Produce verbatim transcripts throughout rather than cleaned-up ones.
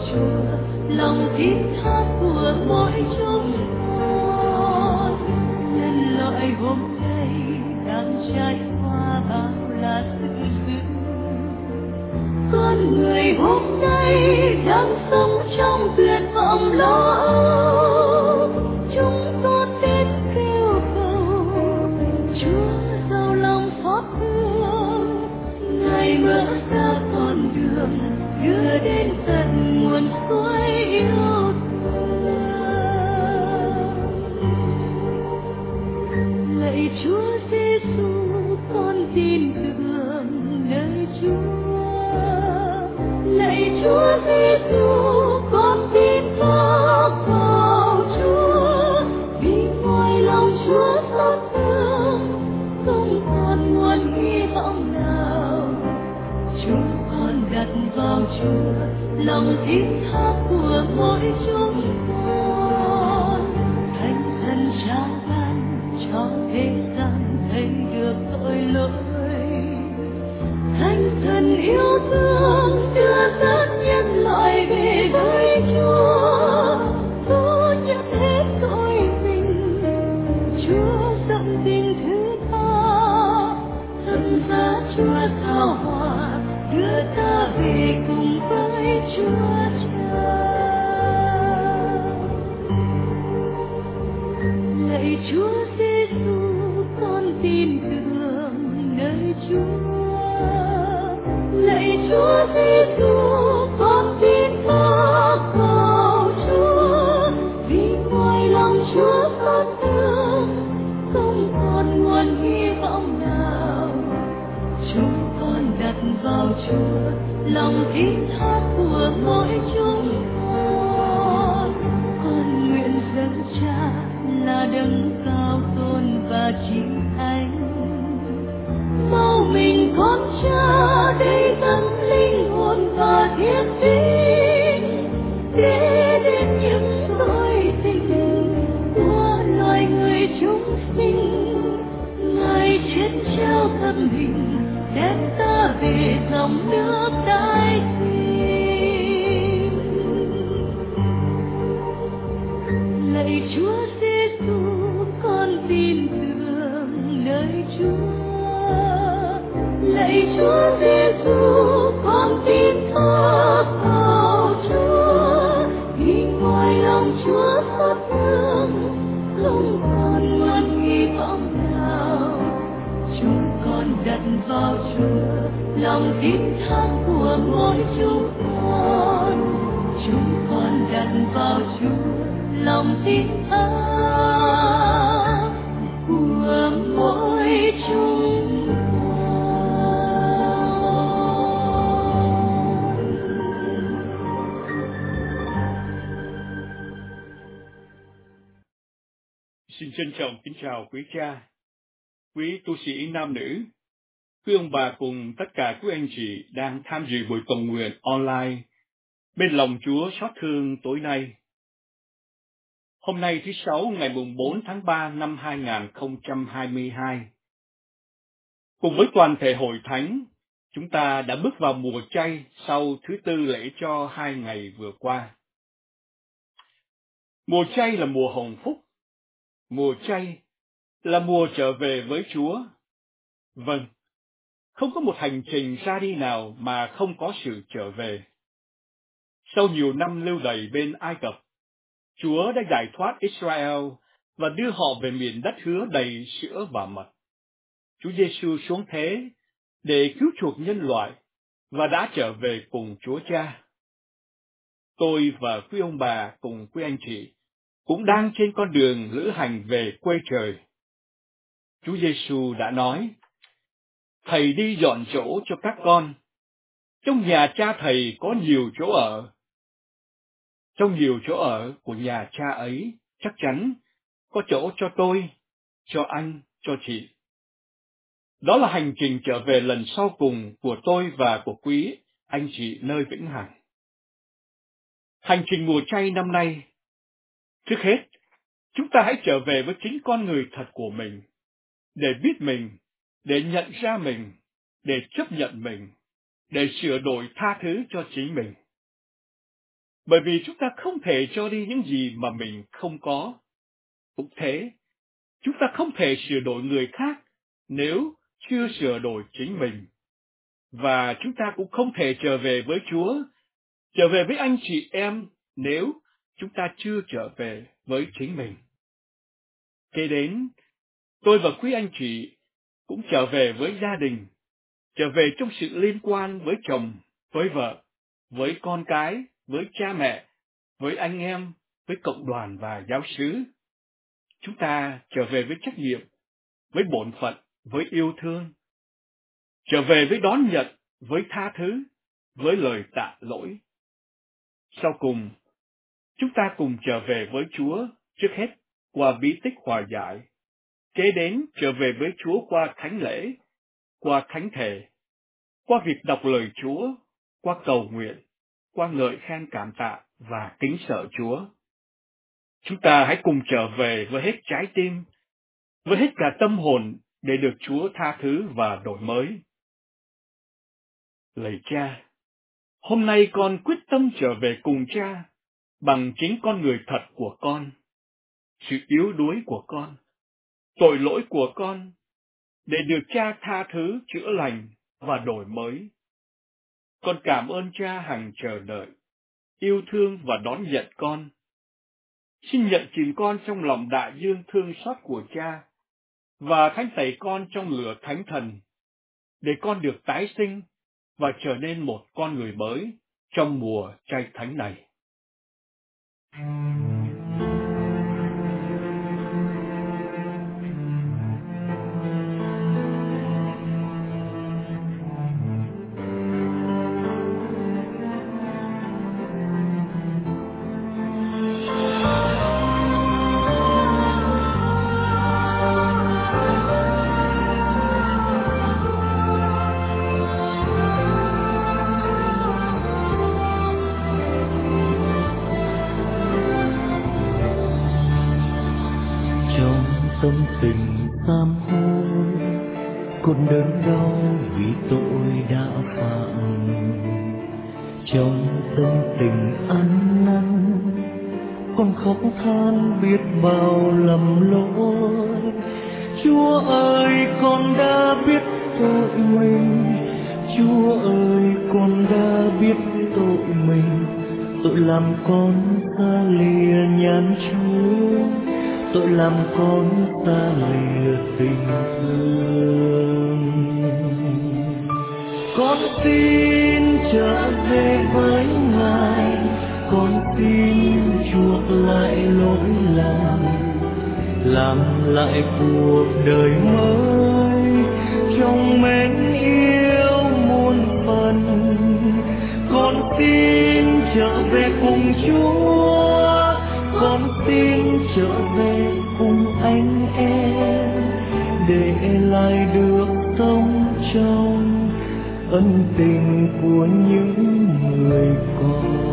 Chúa, lòng thiết tha của mỗi chúng con. Nhân loại hôm nay đang trải qua bao là sự dữ, con người hôm nay đang sống trong tuyệt vọng lo âu. Chúng con đến kêu cầu Chúa giàu lòng xót thương, Ngài mở ra con đường đưa đến tận nguồn suối yêu thương. Lạy Chúa Giêsu, con tin tưởng nơi Chúa. Lạy Chúa Giêsu, con tin phó vào Chúa, vì ngoài lòng Chúa xót thương không còn nguồn hy vọng nào. Chúng con đặt vào Chúa lòng thiết tha của mỗi chúng con. Thánh thần cha ban cho thế gian thấy được tội lỗi, Thánh thần yêu thương đưa dẫn nhân loại về với Chúa. Chúa nhận hết tội mình, Chúa dâng tình thứ tha, thân giá Chúa giao hòa đưa ta về cùng với Chúa Cha. Lạy Chúa Giêsu, con tin tưởng nơi Chúa. Lạy Chúa Giêsu, con tin phó vào Chúa, vì ngoài lòng Chúa xót thương không còn nguồn hy vọng nào. Chúng con đặt vào Chúa lòng thiết tha của mỗi chúng con. Con nguyện dâng Cha là đấng cao tôn và chính thánh, mau mình con Cha để dâng linh hồn và thiết tính, để đến những tội tình của loài người chúng sinh. Ngài chết treo thân hình đem ta về dòng nước tái sinh. Lạy Chúa Giêsu, con tin tưởng nơi Chúa. Lạy Chúa Giêsu, con tin phó vào Chúa, vì ngoài lòng Chúa xót thương không còn nguồn hy vọng nào. Chúng con đặt vào Chúa lòng thiết tha của mỗi chúng con. Chúng con đặt vào Chúa lòng thiết tha của mỗi chúng con. Xin trân trọng kính chào quý cha, quý tu sĩ nam nữ, quý ông bà cùng tất cả quý anh chị đang tham dự buổi cầu nguyện online bên lòng Chúa xót thương tối nay. Hôm nay thứ Sáu ngày mùng bốn tháng ba năm hai nghìn không trăm hai mươi hai. Cùng với toàn thể hội thánh, chúng ta đã bước vào mùa chay sau thứ tư lễ cho hai ngày vừa qua. Mùa chay là mùa hồng phúc. Mùa chay là mùa trở về với Chúa. Vâng, không có một hành trình ra đi nào mà không có sự trở về. Sau nhiều năm lưu đày bên Ai Cập, Chúa đã giải thoát Israel và đưa họ về miền đất hứa đầy sữa và mật. Chúa Giêsu xuống thế để cứu chuộc nhân loại và đã trở về cùng Chúa Cha. Tôi và quý ông bà cùng quý anh chị cũng đang trên con đường lữ hành về quê trời. Chúa Giêsu đã nói: Thầy đi dọn chỗ cho các con. Trong nhà Cha Thầy có nhiều chỗ ở. Trong nhiều chỗ ở của nhà Cha ấy chắc chắn có chỗ cho tôi, cho anh, cho chị. Đó là hành trình trở về lần sau cùng của tôi và của quý anh chị nơi vĩnh hằng. Hành trình mùa chay năm nay, trước hết, chúng ta hãy trở về với chính con người thật của mình, để biết mình, để nhận ra mình, để chấp nhận mình, để sửa đổi tha thứ cho chính mình. Bởi vì chúng ta không thể cho đi những gì mà mình không có. Cũng thế, chúng ta không thể sửa đổi người khác nếu chưa sửa đổi chính mình. Và chúng ta cũng không thể trở về với Chúa, trở về với anh chị em nếu chúng ta chưa trở về với chính mình. Kế đến, tôi và quý anh chị cũng trở về với gia đình, trở về trong sự liên quan với chồng, với vợ, với con cái, với cha mẹ, với anh em, với cộng đoàn và giáo xứ. Chúng ta trở về với trách nhiệm, với bổn phận, với yêu thương, trở về với đón nhận, với tha thứ, với lời tạ lỗi. Sau cùng, chúng ta cùng trở về với Chúa, trước hết qua bí tích hòa giải, kế đến trở về với Chúa qua thánh lễ, qua thánh thể, qua việc đọc lời Chúa, qua cầu nguyện, qua ngợi khen cảm tạ và kính sợ Chúa. Chúng ta hãy cùng trở về với hết trái tim, với hết cả tâm hồn để được Chúa tha thứ và đổi mới. Lạy Cha, hôm nay con quyết tâm trở về cùng Cha bằng chính con người thật của con, sự yếu đuối của con, tội lỗi của con, để được Cha tha thứ, chữa lành và đổi mới. Con cảm ơn Cha hằng chờ đợi, yêu thương và đón nhận con. Xin nhận chìm con trong lòng đại dương thương xót của Cha và thánh tẩy con trong lửa thánh thần, để con được tái sinh và trở nên một con người mới trong mùa chay thánh này. Tâm tình sám hối, con đớn đau vì tội đã phạm. Trong tâm tình ăn năn, con khóc than biết bao lầm lỗi. Chúa ơi, con đã biết tội mình. Chúa ơi, con đã biết tội mình. Tội làm con xa lìa nhàn Chúa, tội làm con xa lìa tình thương. Con xin trở về với Ngài, con xin chuộc lại lỗi lầm, làm lại cuộc đời mới trong mến yêu muôn phần. Con xin trở về cùng Chúa, con xin trở về cùng anh em, để lại được sống trong ân tình của những người con.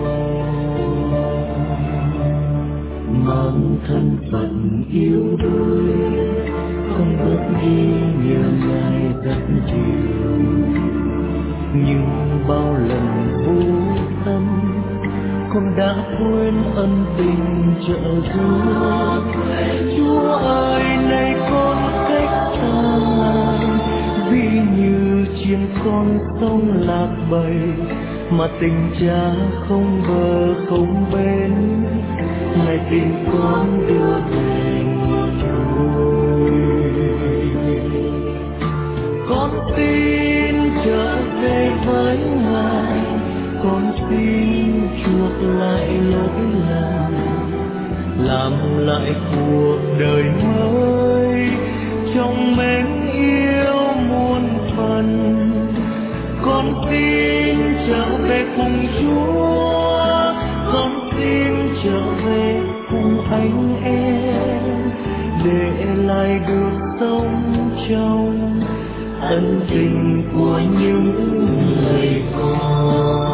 Mang thân phận yếu đuối, con bước đi nhờ Ngài rất nhiều, nhưng bao lần vô tâm con đã quên ân tình trợ giúp. Chúa ơi, này con cách xa Ngài, vì như chiên con sông lạc bầy, mà tình Cha không bờ không bến. Ngài tìm con đưa về trôi. Con xin trở về với Ngài, con xin chuộc lại lỗi lầm, làm lại cuộc đời mới trong mến yêu muôn phần. Con xin trở về cùng Chúa, con xin trở về cùng anh em, để lại được sống trong ân tình của những người con.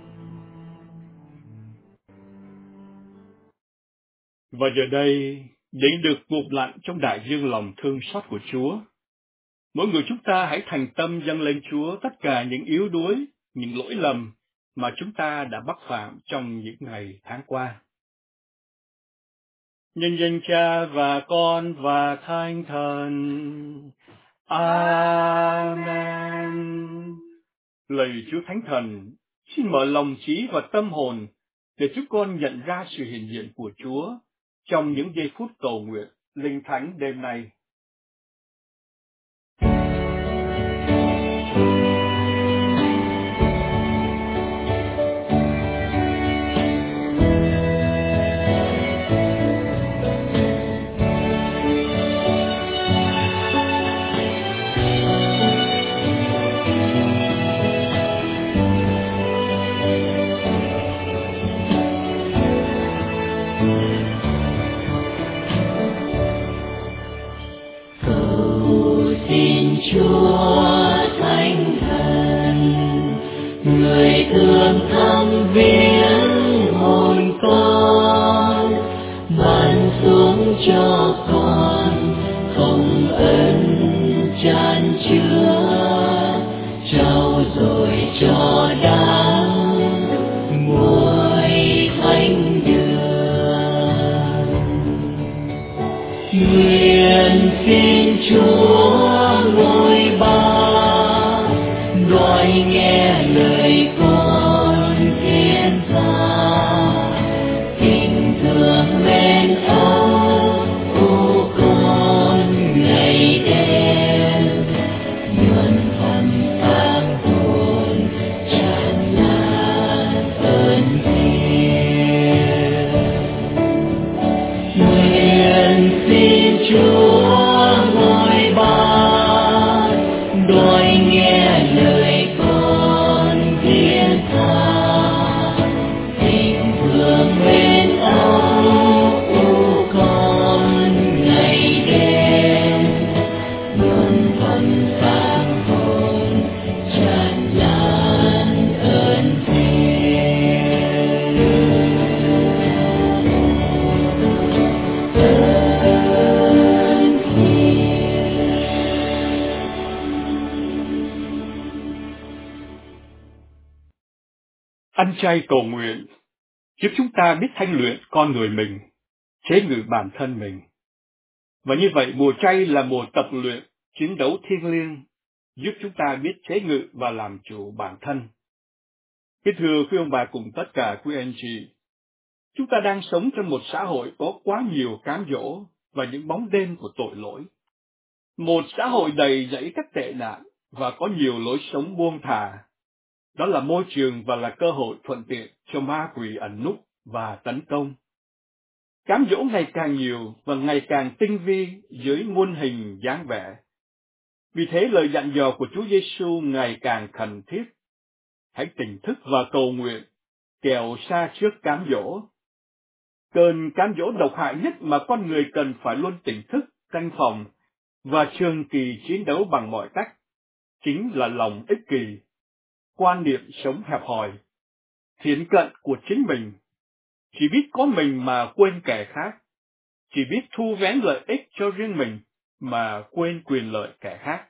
Và giờ đây, để được ngụp lặn trong đại dương lòng thương xót của Chúa. Mỗi người chúng ta hãy thành tâm dâng lên Chúa tất cả những yếu đuối, những lỗi lầm mà chúng ta đã mắc phạm trong những ngày tháng qua. Nhân danh Cha và Con và Thánh Thần. Amen. Lạy Chúa Thánh Thần, xin mở lòng trí và tâm hồn để chúng con nhận ra sự hiện diện của Chúa trong những giây phút cầu nguyện linh thánh đêm nay. Chúa Thánh Thần, người thương thăm viếng hồn con, ban xuống cho con không ân chan chứa, trao dồi cho đáng muối thánh đường. Nguyện xin Chúa ngôi ba đòi nghe lời con thiên gia, tình thương mến âu u con ngày đêm, nhuần phần sáng hồn tràn lan ơn thiên. Nguyện xin Chúa ngôi ba đòi nghe lời con thiên tha, tình thương mến âu u con ngày đêm, nhuần phần sáng hồn tràn lan ơn thiên. Ơn thiên. Ăn chay cầu nguyện giúp chúng ta biết thanh luyện con người mình, chế ngự bản thân mình. Và như vậy, mùa chay là mùa tập luyện, chiến đấu thiêng liêng, giúp chúng ta biết chế ngự và làm chủ bản thân. Kính thưa quý ông bà cùng tất cả quý anh chị, chúng ta đang sống trong một xã hội có quá nhiều cám dỗ và những bóng đêm của tội lỗi. Một xã hội đầy dẫy các tệ nạn và có nhiều lối sống buông thả. Đó là môi trường và là cơ hội thuận tiện cho ma quỷ ẩn núp và tấn công. Cám dỗ ngày càng nhiều và ngày càng tinh vi dưới muôn hình dáng vẻ. Vì thế lời dặn dò của Chúa Giêsu ngày càng khẩn thiết. Hãy tỉnh thức và cầu nguyện, kẻo xa trước cám dỗ. Cơn cám dỗ độc hại nhất mà con người cần phải luôn tỉnh thức, canh phòng và trường kỳ chiến đấu bằng mọi cách, chính là lòng ích kỷ, quan niệm sống hẹp hòi, thiển cận của chính mình, chỉ biết có mình mà quên kẻ khác, chỉ biết thu vén lợi ích cho riêng mình mà quên quyền lợi kẻ khác.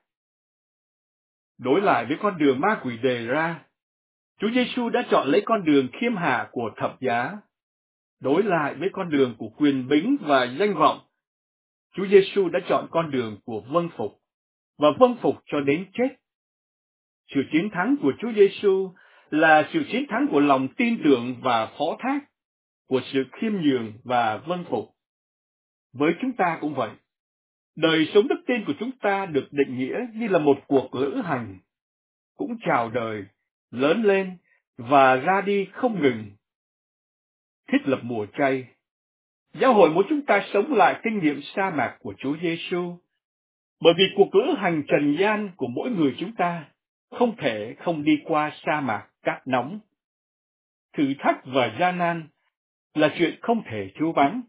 Đối lại với con đường ma quỷ đề ra, Chúa Giêsu đã chọn lấy con đường khiêm hạ của thập giá. Đối lại với con đường của quyền bính và danh vọng, Chúa Giêsu đã chọn con đường của vâng phục và vâng phục cho đến chết. Sự chiến thắng của Chúa Giêsu là sự chiến thắng của lòng tin tưởng và phó thác, của sự khiêm nhường và vâng phục. Với chúng ta cũng vậy. Đời sống đức tin của chúng ta được định nghĩa như là một cuộc lữ hành, cũng chào đời, lớn lên và ra đi không ngừng. Thiết lập mùa chay, giáo hội muốn chúng ta sống lại kinh nghiệm sa mạc của Chúa Giêsu, bởi vì cuộc lữ hành trần gian của mỗi người chúng ta không thể không đi qua sa mạc cát nóng. Thử thách và gian nan là chuyện không thể trú vắng.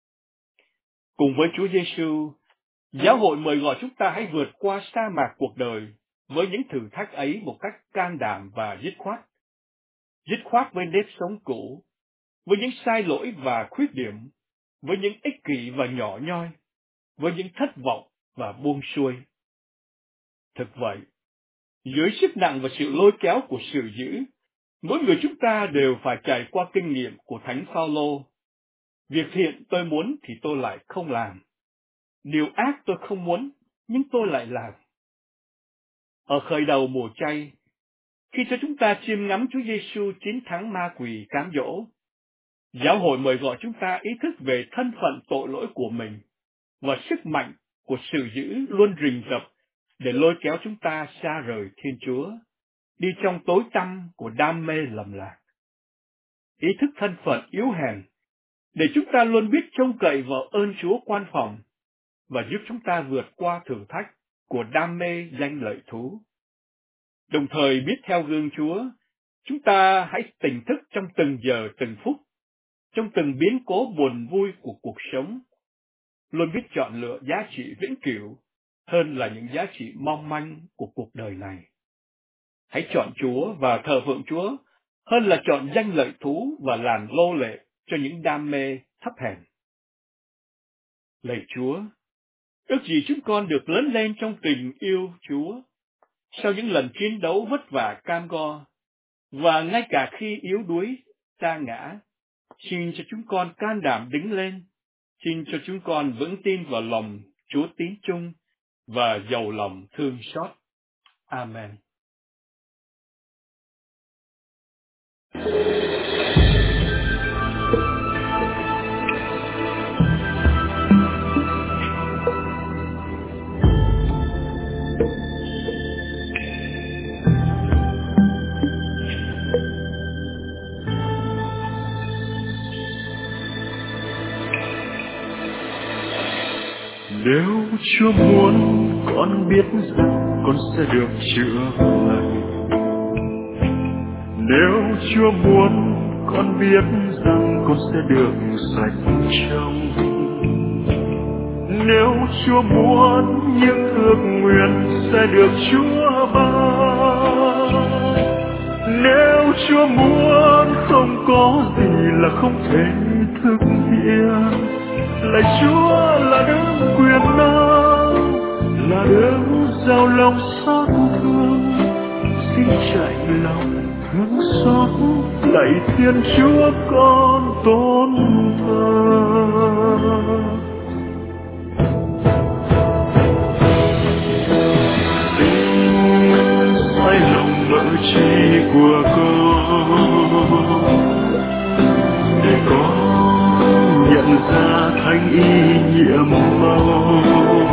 Cùng với Chúa Giêsu, giáo hội mời gọi chúng ta hãy vượt qua sa mạc cuộc đời với những thử thách ấy một cách can đảm và dứt khoát. Dứt khoát với nếp sống cũ, với những sai lỗi và khuyết điểm, với những ích kỷ và nhỏ nhoi, với những thất vọng và buông xuôi. Thực vậy, dưới sức nặng và sự lôi kéo của sự dữ, mỗi người chúng ta đều phải trải qua kinh nghiệm của Thánh Phaolô. Việc thiện tôi muốn thì tôi lại không làm. Điều ác tôi không muốn, nhưng tôi lại làm. Ở khởi đầu mùa chay, khi cho chúng ta chiêm ngắm Chúa Giêsu chiến thắng ma quỷ cám dỗ, giáo hội mời gọi chúng ta ý thức về thân phận tội lỗi của mình và sức mạnh của sự dữ luôn rình rập để lôi kéo chúng ta xa rời Thiên Chúa, đi trong tối tăm của đam mê lầm lạc. Ý thức thân phận yếu hèn để chúng ta luôn biết trông cậy vào ơn Chúa quan phòng và giúp chúng ta vượt qua thử thách của đam mê danh lợi thú. Đồng thời biết theo gương Chúa, chúng ta hãy tỉnh thức trong từng giờ từng phút, trong từng biến cố buồn vui của cuộc sống, luôn biết chọn lựa giá trị vĩnh cửu hơn là những giá trị mong manh của cuộc đời này. Hãy chọn Chúa và thờ phượng Chúa hơn là chọn danh lợi thú và làm nô lệ cho những đam mê thấp hèn. Lạy Chúa, ước gì chúng con được lớn lên trong tình yêu Chúa, sau những lần chiến đấu vất vả cam go, và ngay cả khi yếu đuối, sa ngã, xin cho chúng con can đảm đứng lên, xin cho chúng con vững tin vào lòng Chúa tín chung và giàu lòng thương xót. Amen. Nếu Chúa muốn, con biết rằng con sẽ được chữa lành. Nếu Chúa muốn, con biết rằng con sẽ được sạch trong. Nếu Chúa muốn, những ước nguyện sẽ được Chúa ban. Nếu Chúa muốn, không có gì là không thể thực hiện. Lạy Chúa là đấng quyền năng, là đấng giàu lòng xót thương, xin chạy lòng thương xót. Lạy Thiên Chúa con tôn thờ. Xin sai lòng mỡ chi của con, để con nhận ra thánh ý nhiệm màu.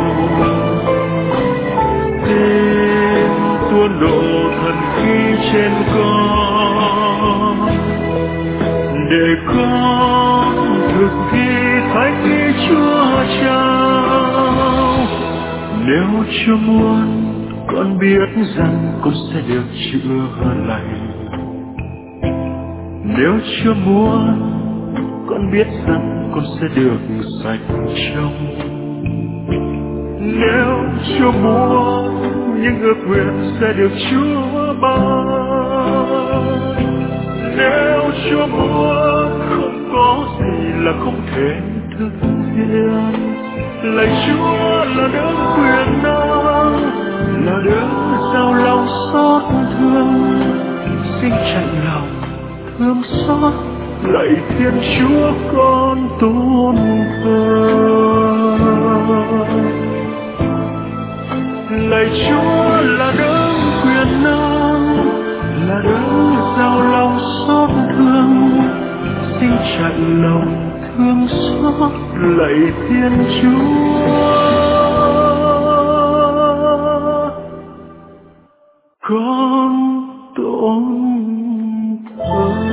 Xin tuôn đổ thần khí trên con, để con thực thi thánh ý Chúa trao. Nếu Chúa muốn, con biết rằng con sẽ được chữa lành. Nếu Chúa muốn, con biết rằng con sẽ được sạch trong. Nếu Chúa muốn, những ước nguyện sẽ được Chúa ban. Nếu Chúa muốn, không có gì là không thể thực hiện. Lạy Chúa là đấng quyền năng, là đấng giàu lòng xót thương, xin chạnh lòng thương xót. Lạy Thiên Chúa con tôn thờ. Lạy Chúa là đấng quyền năng, là đấng giàu lòng xót thương, xin chạnh lòng thương xót. Lạy Thiên Chúa con tôn thờ.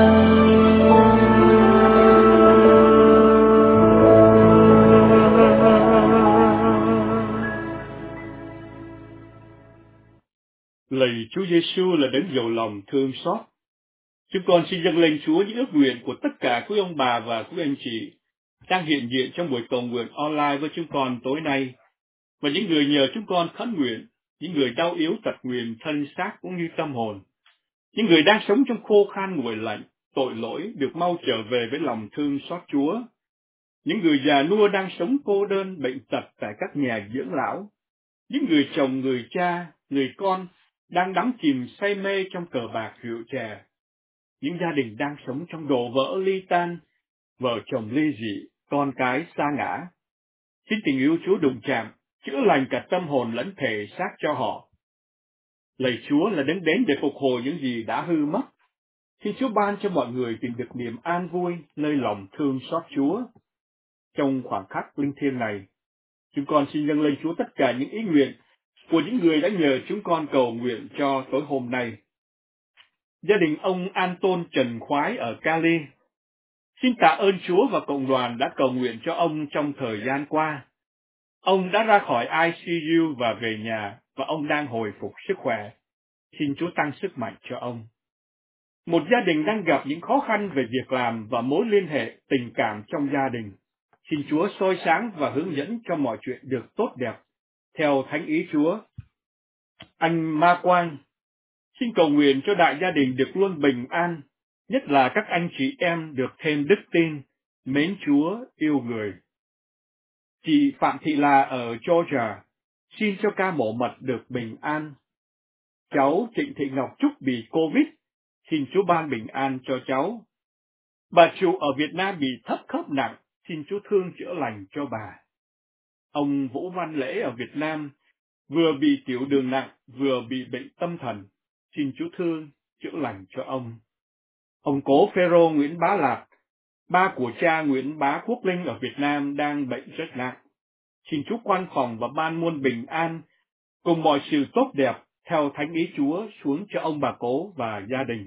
Lạy Chúa Giêsu là đấng giàu lòng thương xót. Chúng con xin dâng lên Chúa những ước nguyện của tất cả quý ông bà và quý anh chị đang hiện diện trong buổi cầu nguyện online với chúng con tối nay, và những người nhờ chúng con khấn nguyện, những người đau yếu tật nguyền thân xác cũng như tâm hồn, những người đang sống trong khô khan nguội lạnh, tội lỗi được mau trở về với lòng thương xót Chúa. những người già nua đang sống cô đơn bệnh tật tại các nhà dưỡng lão, những người chồng, người cha, người con đang đắm chìm say mê trong cờ bạc rượu chè, những gia đình đang sống trong đổ vỡ ly tan, vợ chồng ly dị, con cái sa ngã. Xin tình yêu Chúa đụng chạm, chữa lành cả tâm hồn lẫn thể xác cho họ. Lạy Chúa là đấng đến để phục hồi những gì đã hư mất. Xin Chúa ban cho mọi người tìm được niềm an vui nơi lòng thương xót Chúa. Trong khoảng khắc linh thiêng này, chúng con xin dâng lên Chúa tất cả những ý nguyện của những người đã nhờ chúng con cầu nguyện cho tối hôm nay. Gia đình ông Anton Trần Khoái ở Cali, xin tạ ơn Chúa và cộng đoàn đã cầu nguyện cho ông trong thời gian qua. Ông đã ra khỏi i xê u và về nhà, và ông đang hồi phục sức khỏe. Xin Chúa tăng sức mạnh cho ông. Một gia đình đang gặp những khó khăn về việc làm và mối liên hệ tình cảm trong gia đình. Xin Chúa soi sáng và hướng dẫn cho mọi chuyện được tốt đẹp, theo thánh ý Chúa. Anh Ma Quang, xin cầu nguyện cho đại gia đình được luôn bình an, nhất là các anh chị em được thêm đức tin, mến Chúa, yêu người. Chị Phạm Thị La ở Georgia, xin cho ca mổ mật được bình an. Cháu Trịnh Thị Ngọc Trúc bị Covid, xin Chúa ban bình an cho cháu. Bà chủ ở Việt Nam bị thấp khớp nặng, xin Chúa thương chữa lành cho bà. Ông Vũ Văn Lễ ở Việt Nam vừa bị tiểu đường nặng, vừa bị bệnh tâm thần, xin Chúa thương chữa lành cho ông. Ông Cố Phêrô Nguyễn Bá Lạp, ba của cha Nguyễn Bá Quốc Linh ở Việt Nam đang bệnh rất nặng. Xin Chúa quan phòng và ban muôn bình an, cùng mọi sự tốt đẹp theo thánh ý Chúa xuống cho ông bà Cố và gia đình.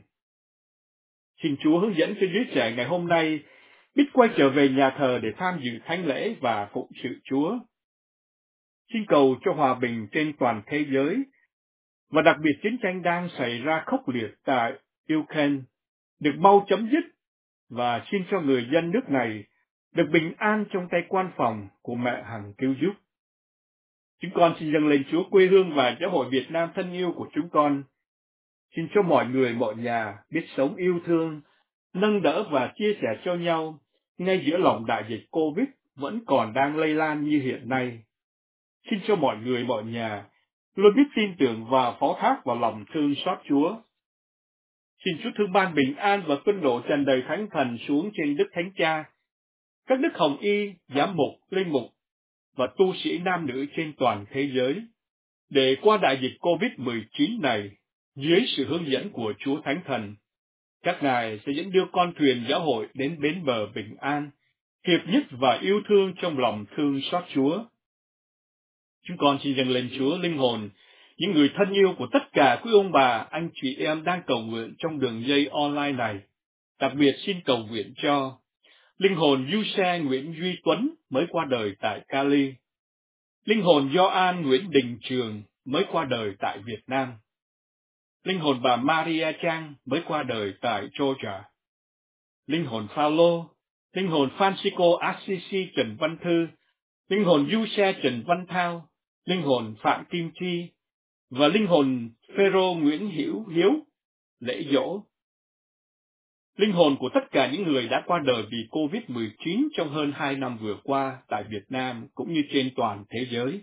Xin Chúa hướng dẫn cho giới trẻ ngày hôm nay biết quay trở về nhà thờ để tham dự thánh lễ và phụng sự Chúa. Xin cầu cho hòa bình trên toàn thế giới, và đặc biệt chiến tranh đang xảy ra khốc liệt tại Ukraine được mau chấm dứt, và xin cho người dân nước này được bình an trong tay quan phòng của mẹ hằng cứu giúp. Chúng con xin dâng lên Chúa quê hương và giáo hội Việt Nam thân yêu của chúng con. Xin cho mọi người, mọi nhà biết sống yêu thương, nâng đỡ và chia sẻ cho nhau, ngay giữa lòng đại dịch Covid vẫn còn đang lây lan như hiện nay. Xin cho mọi người, mọi nhà luôn biết tin tưởng và phó thác vào lòng thương xót Chúa. Xin Chúa thương ban bình an và tuân độ tràn đầy thánh thần xuống trên Đức Thánh Cha, các đức hồng y, giám mục, linh mục và tu sĩ nam nữ trên toàn thế giới, để qua đại dịch Covid mười chín này, dưới sự hướng dẫn của Chúa Thánh Thần, các ngài sẽ dẫn đưa con thuyền giáo hội đến bến bờ bình an, hiệp nhất và yêu thương trong lòng thương xót Chúa. Chúng con xin dâng lên Chúa linh hồn, những người thân yêu của tất cả quý ông bà, anh chị em đang cầu nguyện trong đường dây online này. Đặc biệt xin cầu nguyện cho linh hồn Du Xe Nguyễn Duy Tuấn mới qua đời tại Cali, linh hồn Gioan Nguyễn Đình Trường mới qua đời tại Việt Nam, linh hồn bà Maria Trang mới qua đời tại Georgia, linh hồn Phaolô, linh hồn Francisco Assisi Trần Văn Thư, linh hồn Du Xe Trần Văn Thao, linh hồn Phạm Kim Chi và linh hồn Phêrô Nguyễn Hữu Hiếu lễ dỗ. Linh hồn của tất cả những người đã qua đời vì Covid mười chín trong hơn hai năm vừa qua tại Việt Nam cũng như trên toàn thế giới.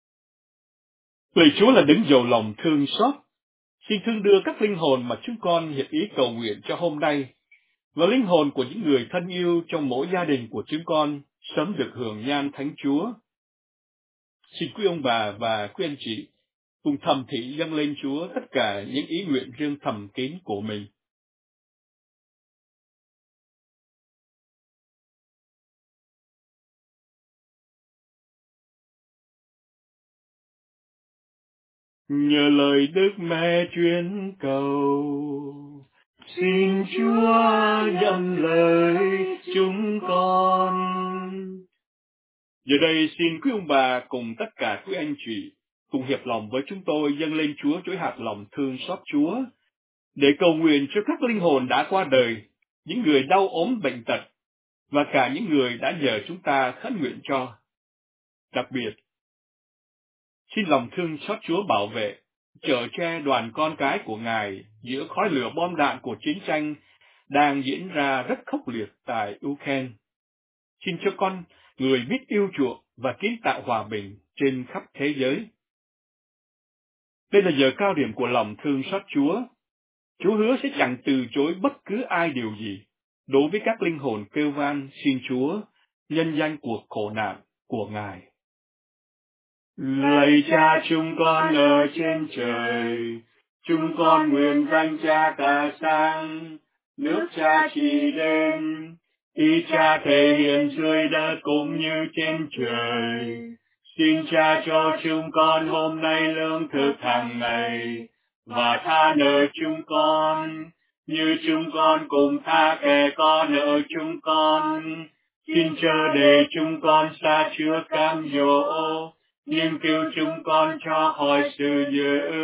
Lời Chúa là đấng giàu lòng thương xót. Xin thương đưa các linh hồn mà chúng con hiệp ý cầu nguyện cho hôm nay, và linh hồn của những người thân yêu trong mỗi gia đình của chúng con sớm được hưởng nhan Thánh Chúa. Xin quý ông bà và quý anh chị cùng thầm thị dâng lên Chúa tất cả những ý nguyện riêng thầm kín của mình. Nhờ lời Đức Mẹ truyền cầu, xin Chúa nhận lời chúng con. Giờ đây xin quý ông bà cùng tất cả quý anh chị cùng hiệp lòng với chúng tôi dâng lên Chúa chuỗi hạt lòng thương xót Chúa, để cầu nguyện cho các linh hồn đã qua đời, những người đau ốm bệnh tật, và cả những người đã nhờ chúng ta khấn nguyện cho. Đặc biệt, xin lòng thương xót Chúa bảo vệ, chở che đoàn con cái của Ngài giữa khói lửa bom đạn của chiến tranh đang diễn ra rất khốc liệt tại Ukraine. Xin cho con người biết yêu chuộng và kiến tạo hòa bình trên khắp thế giới. Đây là giờ cao điểm của lòng thương xót Chúa. Chúa hứa sẽ chẳng từ chối bất cứ ai điều gì đối với các linh hồn kêu van xin Chúa nhân danh cuộc khổ nạn của Ngài. Lạy Cha chúng con ở trên trời, chúng con nguyện danh Cha cả sáng, nước Cha trị đến, ý Cha thể hiện dưới đất cũng như trên trời. Xin Cha cho chúng con hôm nay lương thực hàng ngày, và tha nợ chúng con, như chúng con cùng tha kẻ có nợ chúng con. Xin chớ để chúng con xa trước cám dỗ, nhưng cứu chúng con cho khỏi sự dữ.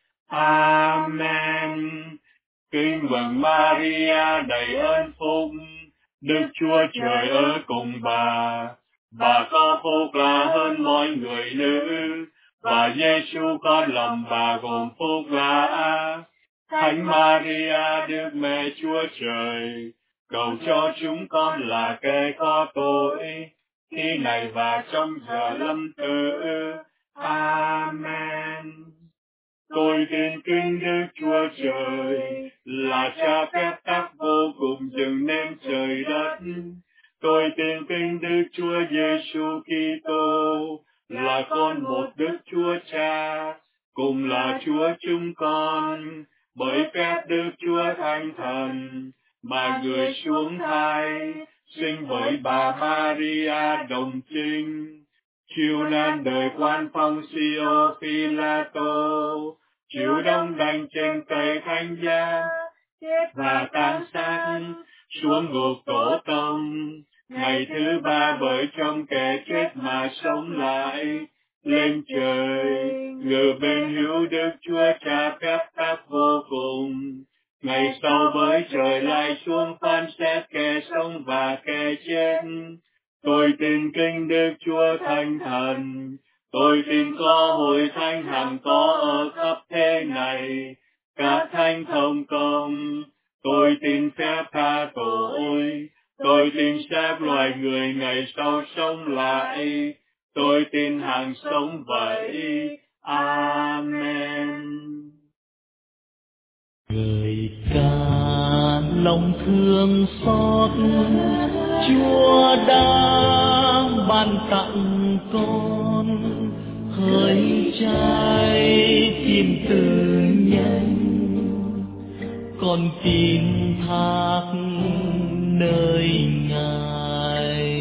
Amen. Kinh mừng Maria đầy ơn phúc, Đức Chúa Trời ở cùng bà. Bà có phúc là hơn mọi người nữ, và Giêsu con lòng bà gồm phúc là. Thánh Maria Đức Mẹ Chúa Trời, cầu cho chúng con là kẻ có tội, khi này và trong giờ lâm tử. Amen. Tôi tin kính Đức Chúa Trời, là Cha phép tắc vô cùng dựng nên trời đất. Tôi tin kính Đức Chúa Giêsu Kitô, là con một Đức Chúa Cha, cùng là Chúa chúng con, bởi phép Đức Chúa Thánh Thần, mà người xuống thai, sinh bởi bà Maria đồng trinh, chịu nan đời quan phong Sio Phi-la-tô, chịu đóng đành trên cây thánh giá, chết và tan xác, xuống ngục tổ tông, ngày thứ ba bởi trong kẻ chết mà sống lại, lên trời, ngự bên hữu Đức Chúa Cha phép tắc vô cùng. Ngày sau bởi trời lại xuống phán xét kẻ sống và kẻ chết. Tôi tin kính Đức Chúa Thánh Thần, tôi tin có hội thánh hằng có ở khắp thế này, các thánh thông công. Tôi tin phép tha tội, tôi tin xét loài người ngày sau sống lại, tôi tin hằng sống vậy. Amen. Người ca lòng thương xót, Chúa đã ban tặng con hỡi trái tim từ nhân, con tin thác nơi Ngài.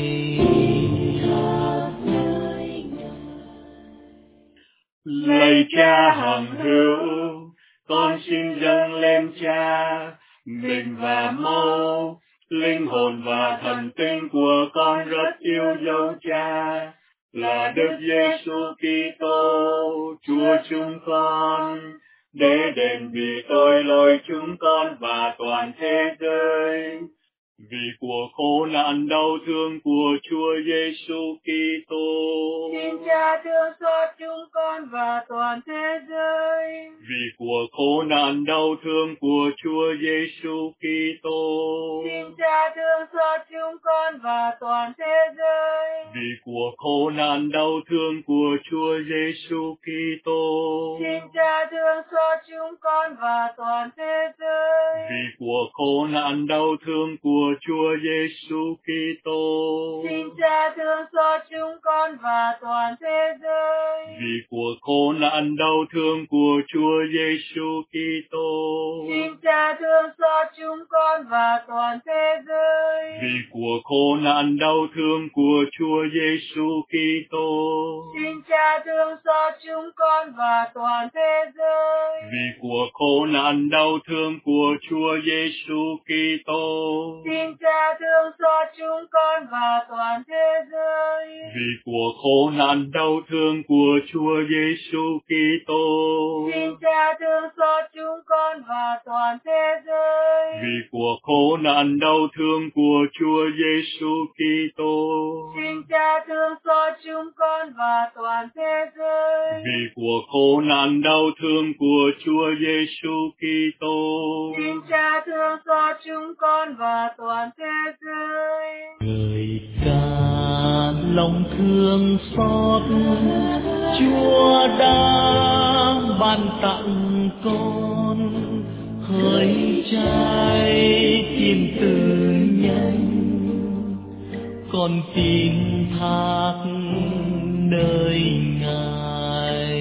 Lạy Cha hằng hữu, con xin dâng lên Cha mình và máu, linh hồn và thần tinh của con rất yêu dấu Cha, là Đức Giêsu Kitô, Chúa chúng con, để đền vì tội lỗi chúng con và toàn thế giới. Vì của khổ nạn đau thương của Chúa Giêsu Kitô, Xin Cha thương xót chúng con và toàn thế giới. Vì của khổ nạn đau thương của Chúa Giêsu Kitô, Xin Cha thương xót chúng con và toàn thế giới. Vì của khổ nạn đau thương của Chúa Giêsu Kitô, Xin Cha thương xót chúng con và toàn thế giới. Vì của khổ nạn đau thương của Chúa Giêsu Kitô, Xin Cha thương xót chúng con và toàn thế giới. Vì của khổ nạn đau thương của Chúa Giêsu Kitô, Xin Cha thương xót chúng con và toàn thế giới. Vì của khổ nạn đau thương của Chúa Giêsu Kitô, Xin Cha thương xót chúng con và toàn thế giới. Vì của khổ nạn đau thương của Chúa Giêsu Kitô, Xin Cha thương xót chúng con và toàn thế giới. Vì của khổ nạn đau thương của Chúa Giêsu Kitô, Xin Cha Cha thương xót chúng con và toàn thế giới. Vì cuộc khổ nạn đau thương của Chúa Giêsu Kitô. Xin Cha thương xót chúng con và toàn thế giới. Vì cuộc khổ nạn đau thương của Chúa Giêsu Kitô. Xin Cha thương xót chúng con và toàn thế giới. Người ca lòng thương xót, Chúa đã ban tặng con hỡi trái tim từ nhân, con tin thác nơi Ngài.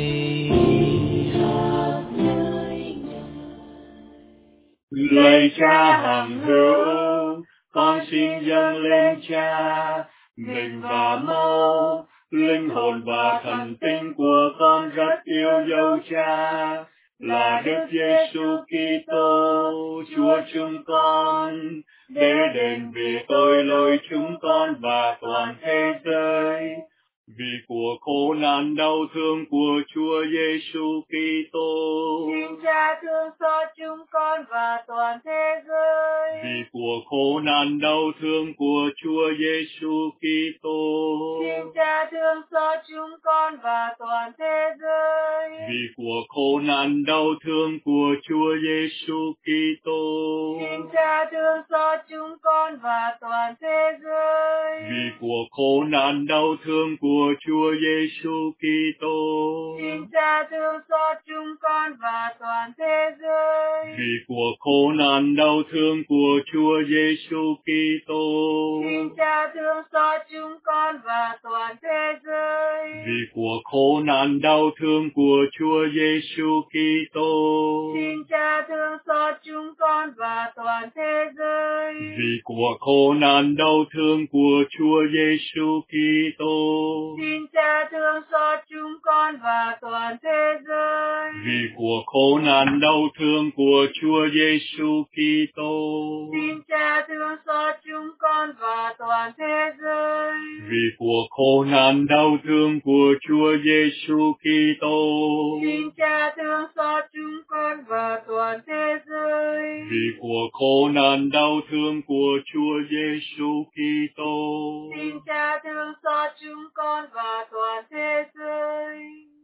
Lạy Cha hằng hữu, con xin dâng lên Cha mình và máu, linh hồn và thần tinh của con rất yêu dấu Cha, là Đức Giêsu Kitô, Chúa chúng con, để đền vì tội lỗi chúng con và toàn thế giới. Vì cuộc khổ nạn đau thương của Chúa Giêsu Kitô. Xin Cha thương xót chúng con và toàn thế giới. Vì cuộc khổ nạn đau thương của Chúa Giêsu Kitô. Xin Cha thương xót chúng con và toàn thế giới. Vì cuộc khổ nạn đau thương của Chúa Giêsu Kitô. Xin Cha thương xót chúng con và toàn thế giới. Vì cuộc khổ nạn đau thương của Chúa Giêsu Kitô. Xin Cha thương xót chúng con và toàn thế giới. Vì cuộc khổ nạn đau thương của Chúa Giêsu Kitô. Xin Cha thương xót chúng con và toàn thế giới. Vì cuộc khổ nạn đau thương của Chúa Giêsu Kitô. Xin Cha thương xót chúng con và toàn thế giới. Vì cuộc khổ nạn đau thương của Chúa Giêsu Kitô. Xin Cha thương xót chúng con và toàn thế giới. Vì cuộc khổ nạn đau thương của Chúa Giêsu Kitô. Xin Cha thương xót chúng con và toàn thế giới. Vì cuộc khổ nạn đau thương của Chúa Giêsu Kitô. Xin Cha thương xót chúng con và toàn thế giới. Vì cuộc khổ nạn đau thương của Chúa Giêsu Kitô. Xin Cha thương xót chúng con và toàn thế giới.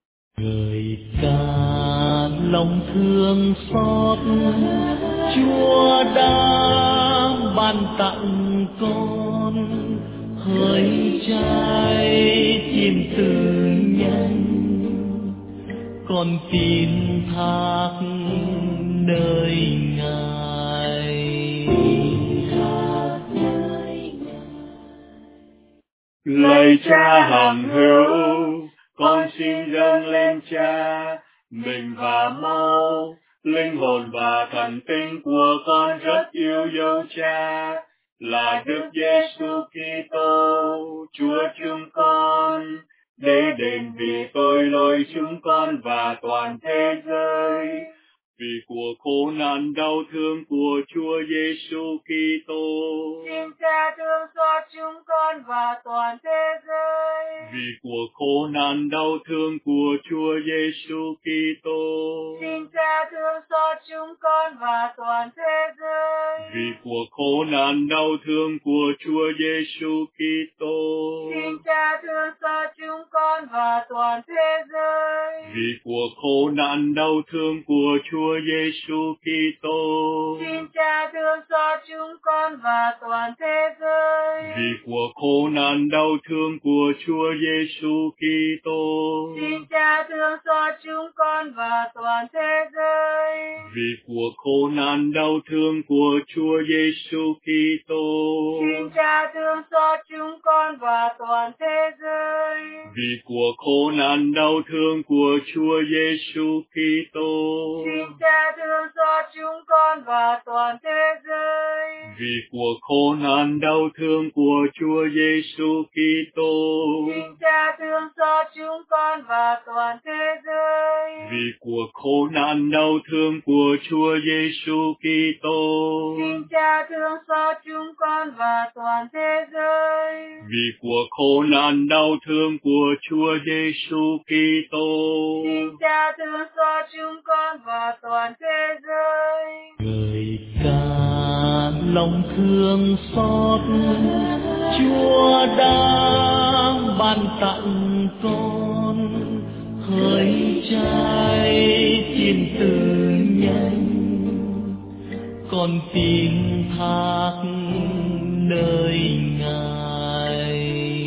Người ca lòng thương xót, Chúa đã ban tặng con hỡi trái tim từ nhân, con tin thác nơi Ngài. Lạy Cha hằng hữu, con xin dâng lên Cha mình và máu, linh hồn và thần tinh của con rất yêu dấu Cha, là Đức Giêsu Kitô, Chúa chúng con, để đền vì tội lỗi chúng con và toàn thế giới. Vì cuộc khổ nạn đau thương của Chúa Giêsu Kitô. Xin Cha thương xót chúng con và toàn thế giới. Vì cuộc khổ nạn đau thương của Chúa Giêsu Kitô. Xin Cha thương xót chúng con và toàn thế giới. Vì cuộc khổ nạn đau thương của Chúa Giêsu Kitô. Xin Cha thương xót chúng con và toàn thế giới. Vì cuộc khổ nạn đau thương của Chúa Giêsu Kitô. Xin Cha thương xót chúng con và toàn thế giới. Vì cuộc khổ nạn đau thương của Chúa Giêsu Kitô. Xin Cha thương xót chúng con và toàn thế giới. Vì cuộc khổ nạn đau thương của Chúa Giêsu Kitô. Xin Cha thương xót chúng con và toàn thế giới. Vì cuộc khổ nạn đau thương của Chúa Giêsu Kitô. Xin Cha thương xót chúng con và toàn thế giới. Vì cuộc khổ nạn đau thương của Chúa Giêsu Kitô. Xin Cha thương xót chúng con và toàn thế giới. Vì cuộc khổ nạn đau thương của Chúa Giêsu Kitô. Xin Cha thương xót chúng con và toàn thế giới. Vì cuộc khổ nạn đau thương của Chúa Giêsu Kitô. Xin Cha thương xót chúng con và thương xót, Chúa đã ban tặng con hỡi trái thiên tử nhanh, con tin thác nơi Ngài.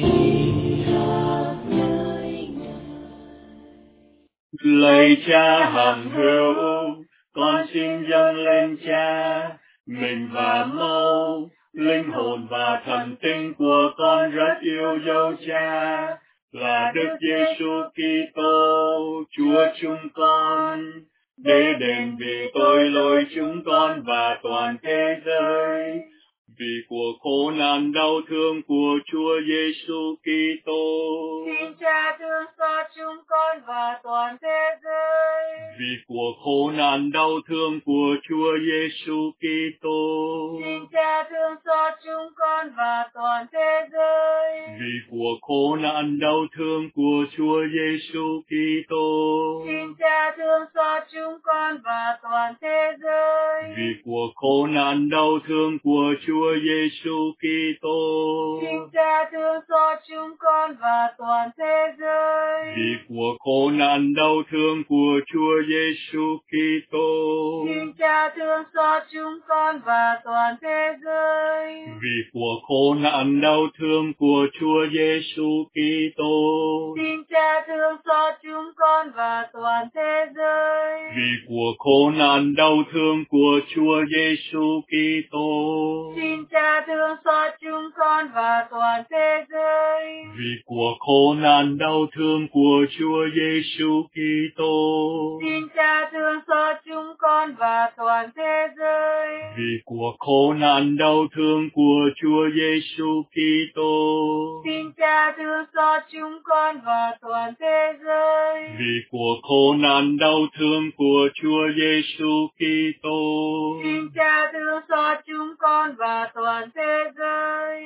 Lạy Cha hằng hữu, con xin dâng lên Cha mình và máu, linh hồn và thần tinh của con rất yêu dấu Cha, là Đức Giêsu Kitô, Chúa chúng con, để đền vì tội lỗi chúng con và toàn thế giới, vì cuộc khổ nạn đau thương của Chúa Giêsu Kitô. Xin Cha thương xót chúng con và toàn thế giới. Vì cuộc khổ nạn đau thương của Chúa Giêsu Kitô. Xin Cha thương xót chúng con và toàn thế giới. Vì cuộc khổ nạn đau thương của Chúa Giêsu Kitô. Xin Cha thương xót chúng con và toàn thế giới. Vì cuộc khổ nạn đau thương của Chúa Giêsu Kitô. Xin Cha thương xót chúng con và toàn thế giới. Vì cuộc khổ nạn đau thương của Chúa Giêsu Kitô. Xin Cha thương xót chúng con và toàn thế giới. Vì cuộc khổ nạn đau thương của Chúa Giêsu Kitô. Xin Cha thương xót chúng con và toàn thế giới. Vì cuộc khổ nạn đau thương của Chúa Giêsu Kitô. Xin Cha thương xót chúng con và toàn thế giới. Vì cuộc khổ nạn đau thương của Chúa Giêsu Kitô. Xin Cha thương xót chúng con và toàn thế giới. Vì cuộc khổ nạn đau thương của Chúa Giêsu Kitô. Xin Cha thương xót chúng con và toàn thế giới. Vì cuộc khổ nạn đau thương của Chúa Giêsu Kitô. Xin Cha thương xót chúng con và toàn thế giới.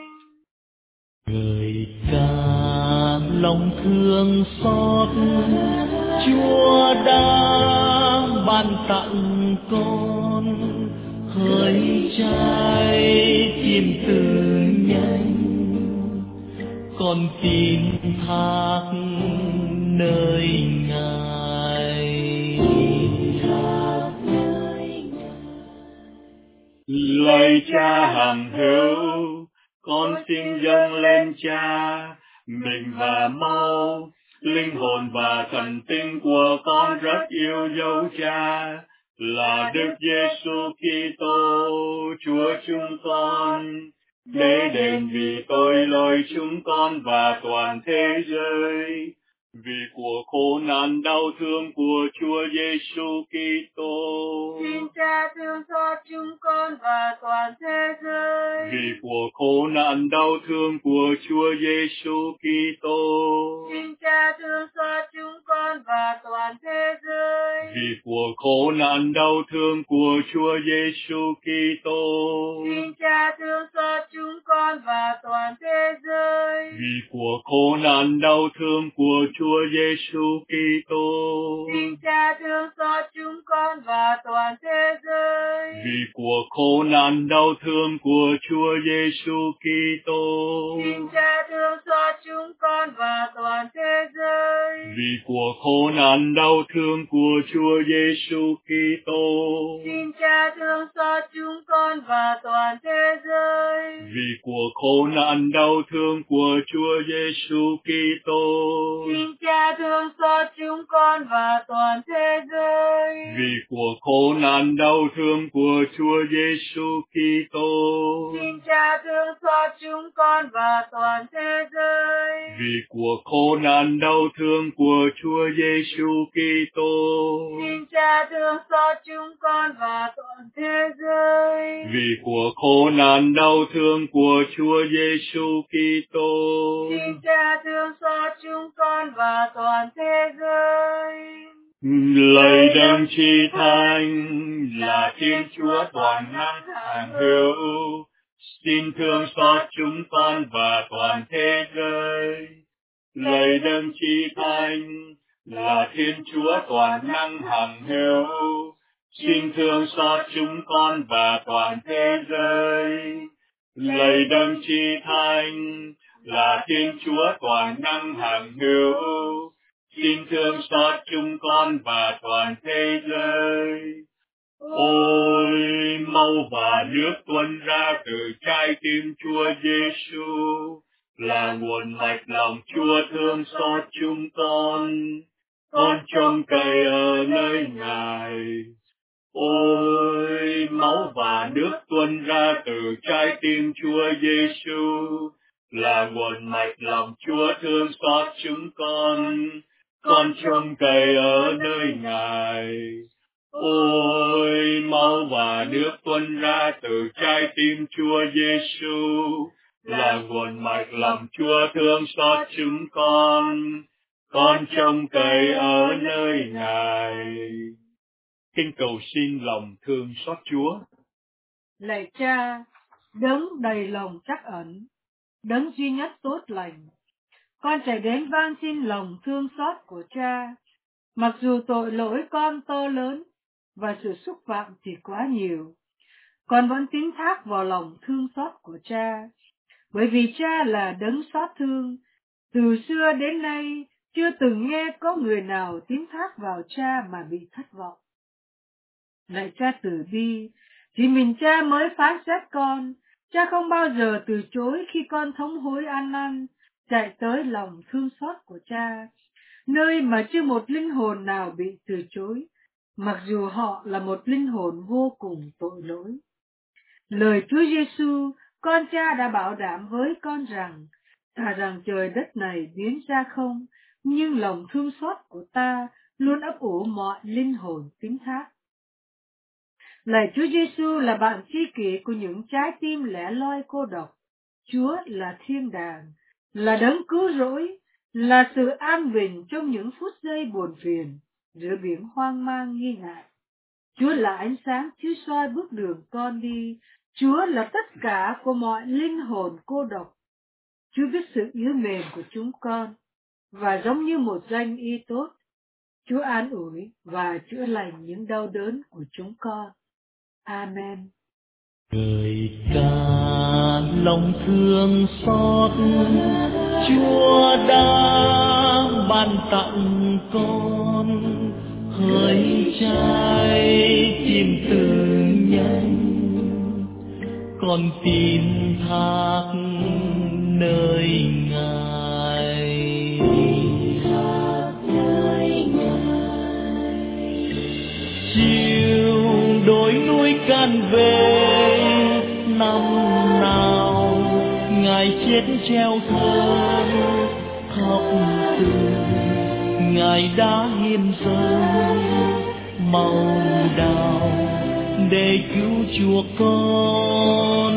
Người ca lòng thương xót, Chúa đã ban tặng con hỡi trái thiên tử nhanh, con tin thác nơi Ngài. Lạy Cha hằng hữu, con xin dâng lên Cha mình và máu, linh hồn và thần tinh của con rất yêu dấu Cha, là Đức Giêsu Kitô, Chúa chúng con, để đền vì tội lỗi chúng con và toàn thế giới. Vì cuộc khổ nạn đau thương của Chúa Giêsu Kitô. Xin Cha thương xót chúng con và toàn thế giới. Vì cuộc khổ nạn đau thương của Chúa Giêsu Kitô. Xin Cha thương xót chúng con và toàn thế giới. Vì cuộc khổ nạn đau thương của Chúa Giêsu Kitô. Xin Cha thương xót chúng con và toàn thế giới. Vì cuộc khổ nạn đau thương của Chúa Giêsu Kitô. Xin Cha thương xót chúng con và toàn thế giới. Vì cuộc khổ nạn đau thương của Chúa Giêsu Kitô. Xin Cha thương xót chúng con và toàn thế giới. Vì cuộc khổ nạn đau thương của Chúa Giêsu Kitô. Xin Cha thương xót chúng con và toàn thế giới. Vì cuộc khổ nạn đau thương của Chúa Giêsu Kitô. Xin Cha thương xót chúng con và toàn thế giới. Vì cuộc khổ nạn đau thương của Chúa Giêsu Kitô. Xin Cha thương xót chúng con và toàn thế giới. Vì cuộc khổ nạn đau thương của Chúa Giêsu Kitô. Xin Cha thương xót chúng con và toàn thế giới. Vì cuộc khổ nạn đau thương của Chúa Giêsu Kitô. Xin Cha thương xót chúng con và toàn thế giới. Lạy Đấng Chí Thánh là Thiên Chúa toàn năng hằng hữu, xin thương xót chúng con và toàn thế giới. Lạy Đấng Chí Thánh là Thiên Chúa toàn năng hằng hữu, xin thương xót chúng con và toàn thế giới. Lạy Đấng Chí Thánh, là Thiên Chúa toàn năng hằng hữu, xin thương xót chúng con và toàn thế giới. Ôi, máu và nước tuôn ra từ trái tim Chúa Giêsu, là nguồn mạch lòng Chúa thương xót chúng con, con trông cậy ở nơi Ngài. Ôi, máu và nước tuôn ra từ trái tim Chúa Giêsu, là nguồn mạch lòng Chúa thương xót chúng con, con trông cậy ở nơi Ngài. Ôi, máu và nước tuôn ra từ trái tim Chúa Giêsu, là nguồn mạch lòng Chúa thương xót chúng con, con trông cậy ở nơi Ngài. Kinh cầu xin lòng thương xót Chúa. Lạy Cha, Đấng đầy lòng trắc ẩn, Đấng duy nhất tốt lành, con chạy đến van xin lòng thương xót của Cha. Mặc dù tội lỗi con to lớn và sự xúc phạm thì quá nhiều, con vẫn tín thác vào lòng thương xót của Cha, bởi vì Cha là Đấng xót thương. Từ xưa đến nay chưa từng nghe có người nào tín thác vào Cha mà bị thất vọng. Lạy Cha từ bi, chỉ mình Cha mới phán xét con. Cha không bao giờ từ chối khi con thống hối ăn năn, chạy tới lòng thương xót của Cha, nơi mà chưa một linh hồn nào bị từ chối, mặc dù họ là một linh hồn vô cùng tội lỗi. Lời Chúa Giêsu, con Cha đã bảo đảm với con rằng, thà rằng trời đất này biến ra không, nhưng lòng thương xót của ta luôn ấp ủ mọi linh hồn tín thác. Lạy Chúa Giêsu là bạn tri kỷ của những trái tim lẻ loi cô độc. Chúa là thiên đàng, là đấng cứu rỗi, là sự an bình trong những phút giây buồn phiền giữa biển hoang mang nghi ngại. Chúa là ánh sáng chiếu soi bước đường con đi. Chúa là tất cả của mọi linh hồn cô độc. Chúa biết sự yếu mềm của chúng con, và giống như một danh y tốt, Chúa an ủi và chữa lành những đau đớn của chúng con. Amen. Người ca lòng thương xót, Chúa đã ban tặng con hơi trái tim từ nhân, con tin thác nơi Ngài. Chiều đồi núi can về năm nào Ngài chết treo thơm khóc từ, Ngài đã hiến dâng màu đào để cứu chuộc con,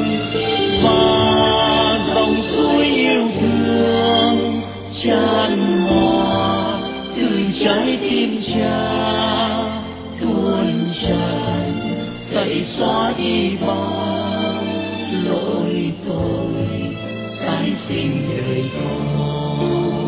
và dòng suối yêu thương tràn hòa từ trái tim Cha tuôn tràn, tẩy xóa đi bao lỗi tội, tái sinh đời con.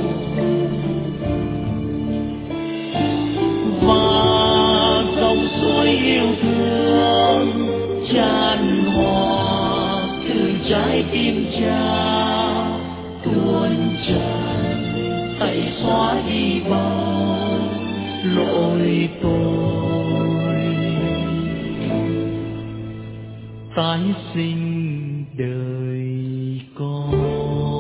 Và dòng suối yêu thương tràn hòa từ trái tim Cha tuôn tràn, tẩy xóa đi bao lỗi tội, tái sinh đời con.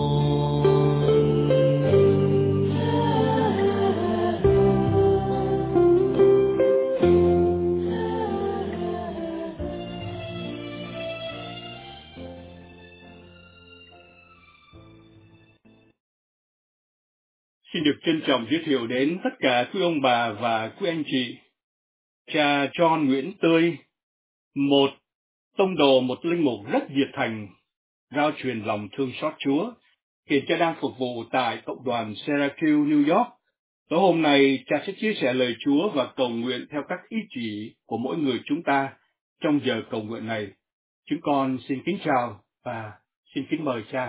Xin được trân trọng giới thiệu đến tất cả quý ông bà và quý anh chị, cha John Nguyễn Tươi, một tông đồ, một linh mục rất nhiệt thành, rao truyền lòng thương xót Chúa. Hiện cha đang phục vụ tại cộng đoàn Syracuse, New York. Tối hôm nay, cha sẽ chia sẻ lời Chúa và cầu nguyện theo các ý chỉ của mỗi người chúng ta trong giờ cầu nguyện này. Chúng con xin kính chào và xin kính mời cha.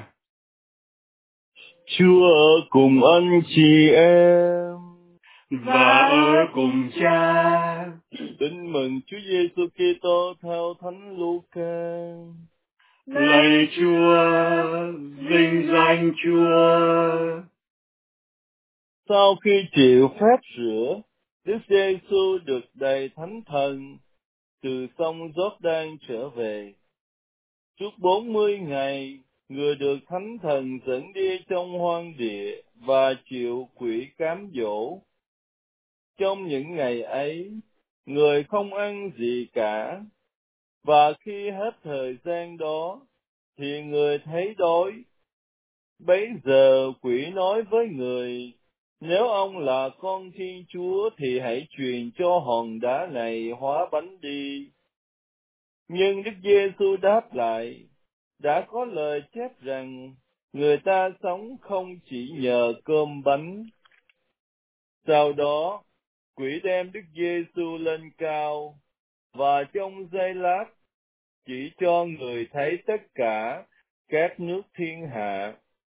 Chúa ở cùng anh chị em và ở cùng cha. Tin mừng mừng Chúa Giêsu Kitô theo Thánh Luca. Lạy Chúa, vinh danh Chúa. Sau khi chịu phép rửa, Đức Giêsu được đầy Thánh Thần từ sông Giô-đan trở về. Suốt bốn mươi ngày, người được Thánh Thần dẫn đi trong hoang địa và chịu quỷ cám dỗ. Trong những ngày ấy, người không ăn gì cả, và khi hết thời gian đó, thì người thấy đói. Bấy giờ quỷ nói với người, nếu ông là con Thiên Chúa thì hãy truyền cho hòn đá này hóa bánh đi. Nhưng Đức Giêsu đáp lại, đã có lời chép rằng, người ta sống không chỉ nhờ cơm bánh. Sau đó, quỷ đem Đức Giêsu lên cao, và trong giây lát, chỉ cho người thấy tất cả các nước thiên hạ.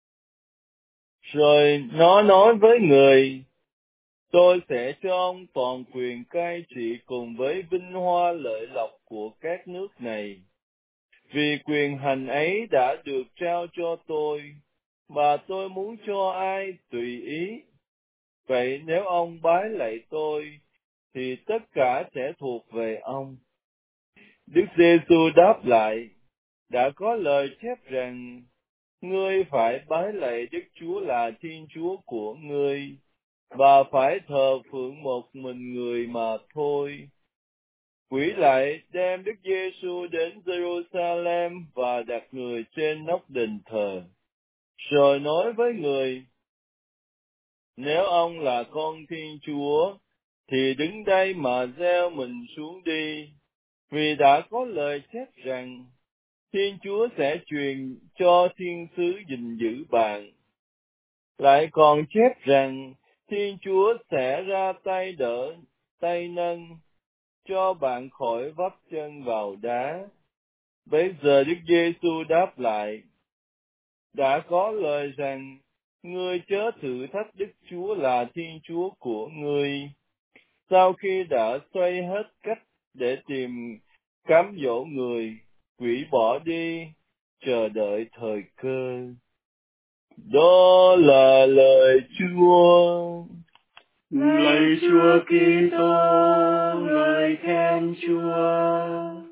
Rồi nó nói với người, tôi sẽ cho ông toàn quyền cai trị cùng với vinh hoa lợi lộc của các nước này. Vì quyền hành ấy đã được trao cho tôi, và tôi muốn cho ai tùy ý. Vậy nếu ông bái lạy tôi, thì tất cả sẽ thuộc về ông. Đức Giêsu đáp lại, đã có lời chép rằng, ngươi phải bái lạy Đức Chúa là Thiên Chúa của ngươi, và phải thờ phượng một mình người mà thôi. Quỷ lại đem Đức Giêsu đến Jerusalem và đặt người trên nóc đền thờ, rồi nói với người, nếu ông là con Thiên Chúa, thì đứng đây mà gieo mình xuống đi, vì đã có lời chép rằng, Thiên Chúa sẽ truyền cho thiên sứ gìn giữ bạn. Lại còn chép rằng, Thiên Chúa sẽ ra tay đỡ, tay nâng, cho bạn khỏi vấp chân vào đá. Bây giờ Đức Giêsu đáp lại, đã có lời rằng, ngươi chớ thử thách Đức Chúa là Thiên Chúa của ngươi. Sau khi đã xoay hết cách để tìm cám dỗ người, quỷ bỏ đi, chờ đợi thời cơ. Đó là lời Chúa. Lạy Chúa Kitô, lời khen Chúa.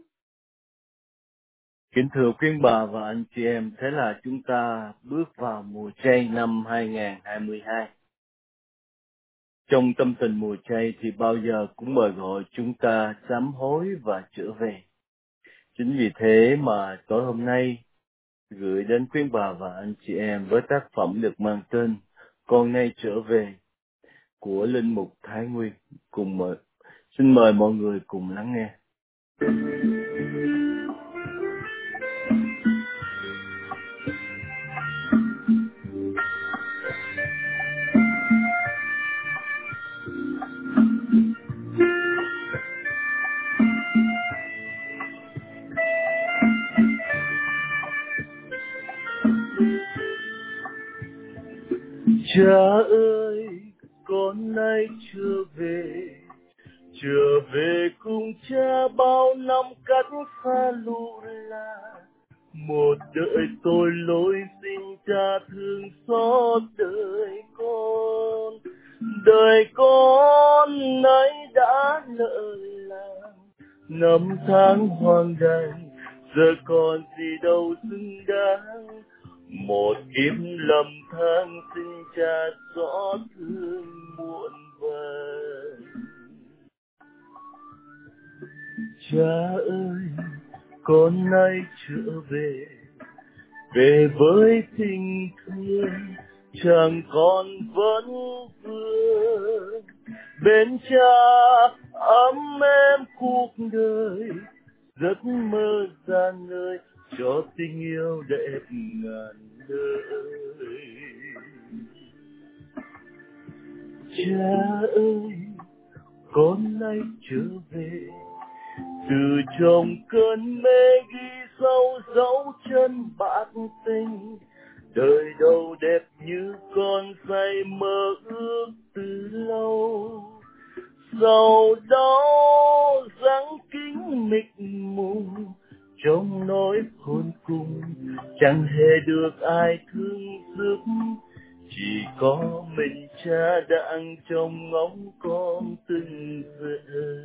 Kính thưa quý bà và anh chị em, thế là chúng ta bước vào mùa chay năm hai không hai hai. Trong tâm tình mùa chay thì bao giờ cũng mời gọi chúng ta sám hối và trở về. Chính vì thế mà tối hôm nay gửi đến quý bà và anh chị em với tác phẩm được mang tên Con nay trở về của Linh Mục Thái Nguyên. Cùng mời, xin mời mọi người cùng lắng nghe. Cha ơi, con nay trở về, trở về cùng cha bao năm cách xa lũ la. Một đời tôi lỗi xin cha thương xót đời con, đời con nay đã lỡ làng, năm tháng hoang đàng, giờ còn gì đâu xứng đáng. Một kiếp lầm than xin cha xót thương muộn vàn. Cha ơi, con nay trở về, về với tình thương, chẳng còn vẫn vương. Bên cha ấm êm cuộc đời, giấc mơ gian nơi cho tình yêu đẹp ngàn đời. Cha ơi, con nay trở về, từ trong cơn mê ghi sâu dấu chân bạc tình. Đời đầu đẹp như con say mơ ước từ lâu, sau đó răng kính mịt mù trong nỗi khôn cùng, chẳng hề được ai thương giúp, chỉ có mình cha đang trông ngóng con từng giờ.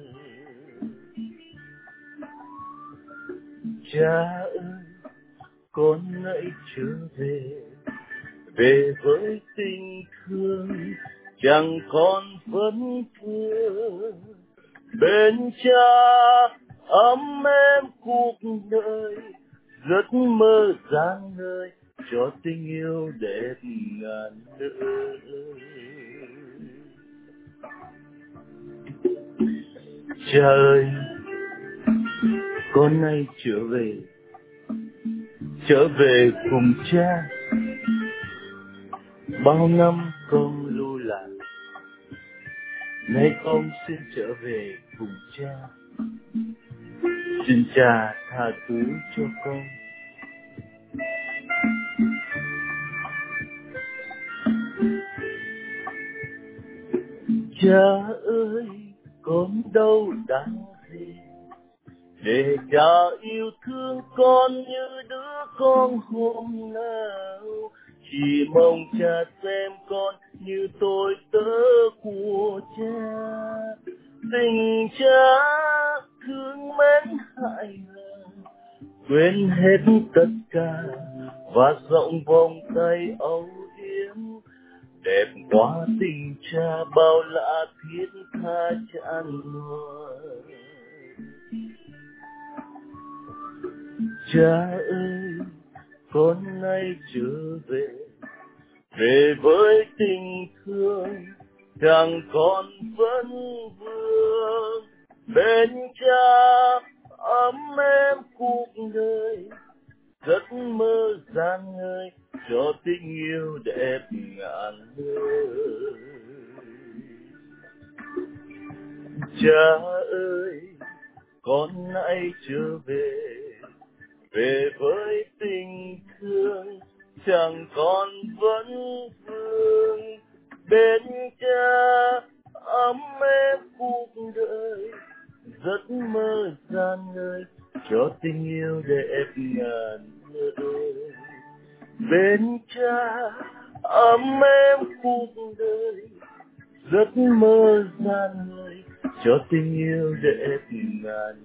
Cha ơi, con hãy trở về, về với tình thương chẳng còn vấn vương. Bên cha ấm êm cuộc đời, giấc mơ dang nơi cho tình yêu đẹp ngàn nơi. Cha ơi, con nay trở về, trở về cùng cha. Bao năm con lưu lạc, nay con xin trở về cùng cha. Xin cha tha thứ cho con. Cha ơi, con đâu đáng gì để cha yêu thương con như đứa con hôm nào. Chỉ mong cha xem con như tôi tớ của cha. Tình cha thương mến hại lòng, quên hết tất cả và rộng vòng tay âu yếm. Đẹp quá tình cha bao lạ thiết tha chan hòa. Cha ơi, con nay trở về, về với tình thương chẳng còn vấn vương. Bên cha ấm êm cuộc đời, giấc mơ dang ngời cho tình yêu đẹp ngàn nơi. Cha ơi, con hãy trở về, về với tình thương chẳng còn vấn vương. Bên cha ấm êm cuộc đời, giấc mơ dang ngời cho tình yêu đẹp ngàn nơi. Bên cha ấm êm cuộc đời, giấc mơ dang ngời cho tình yêu đẹp ngàn.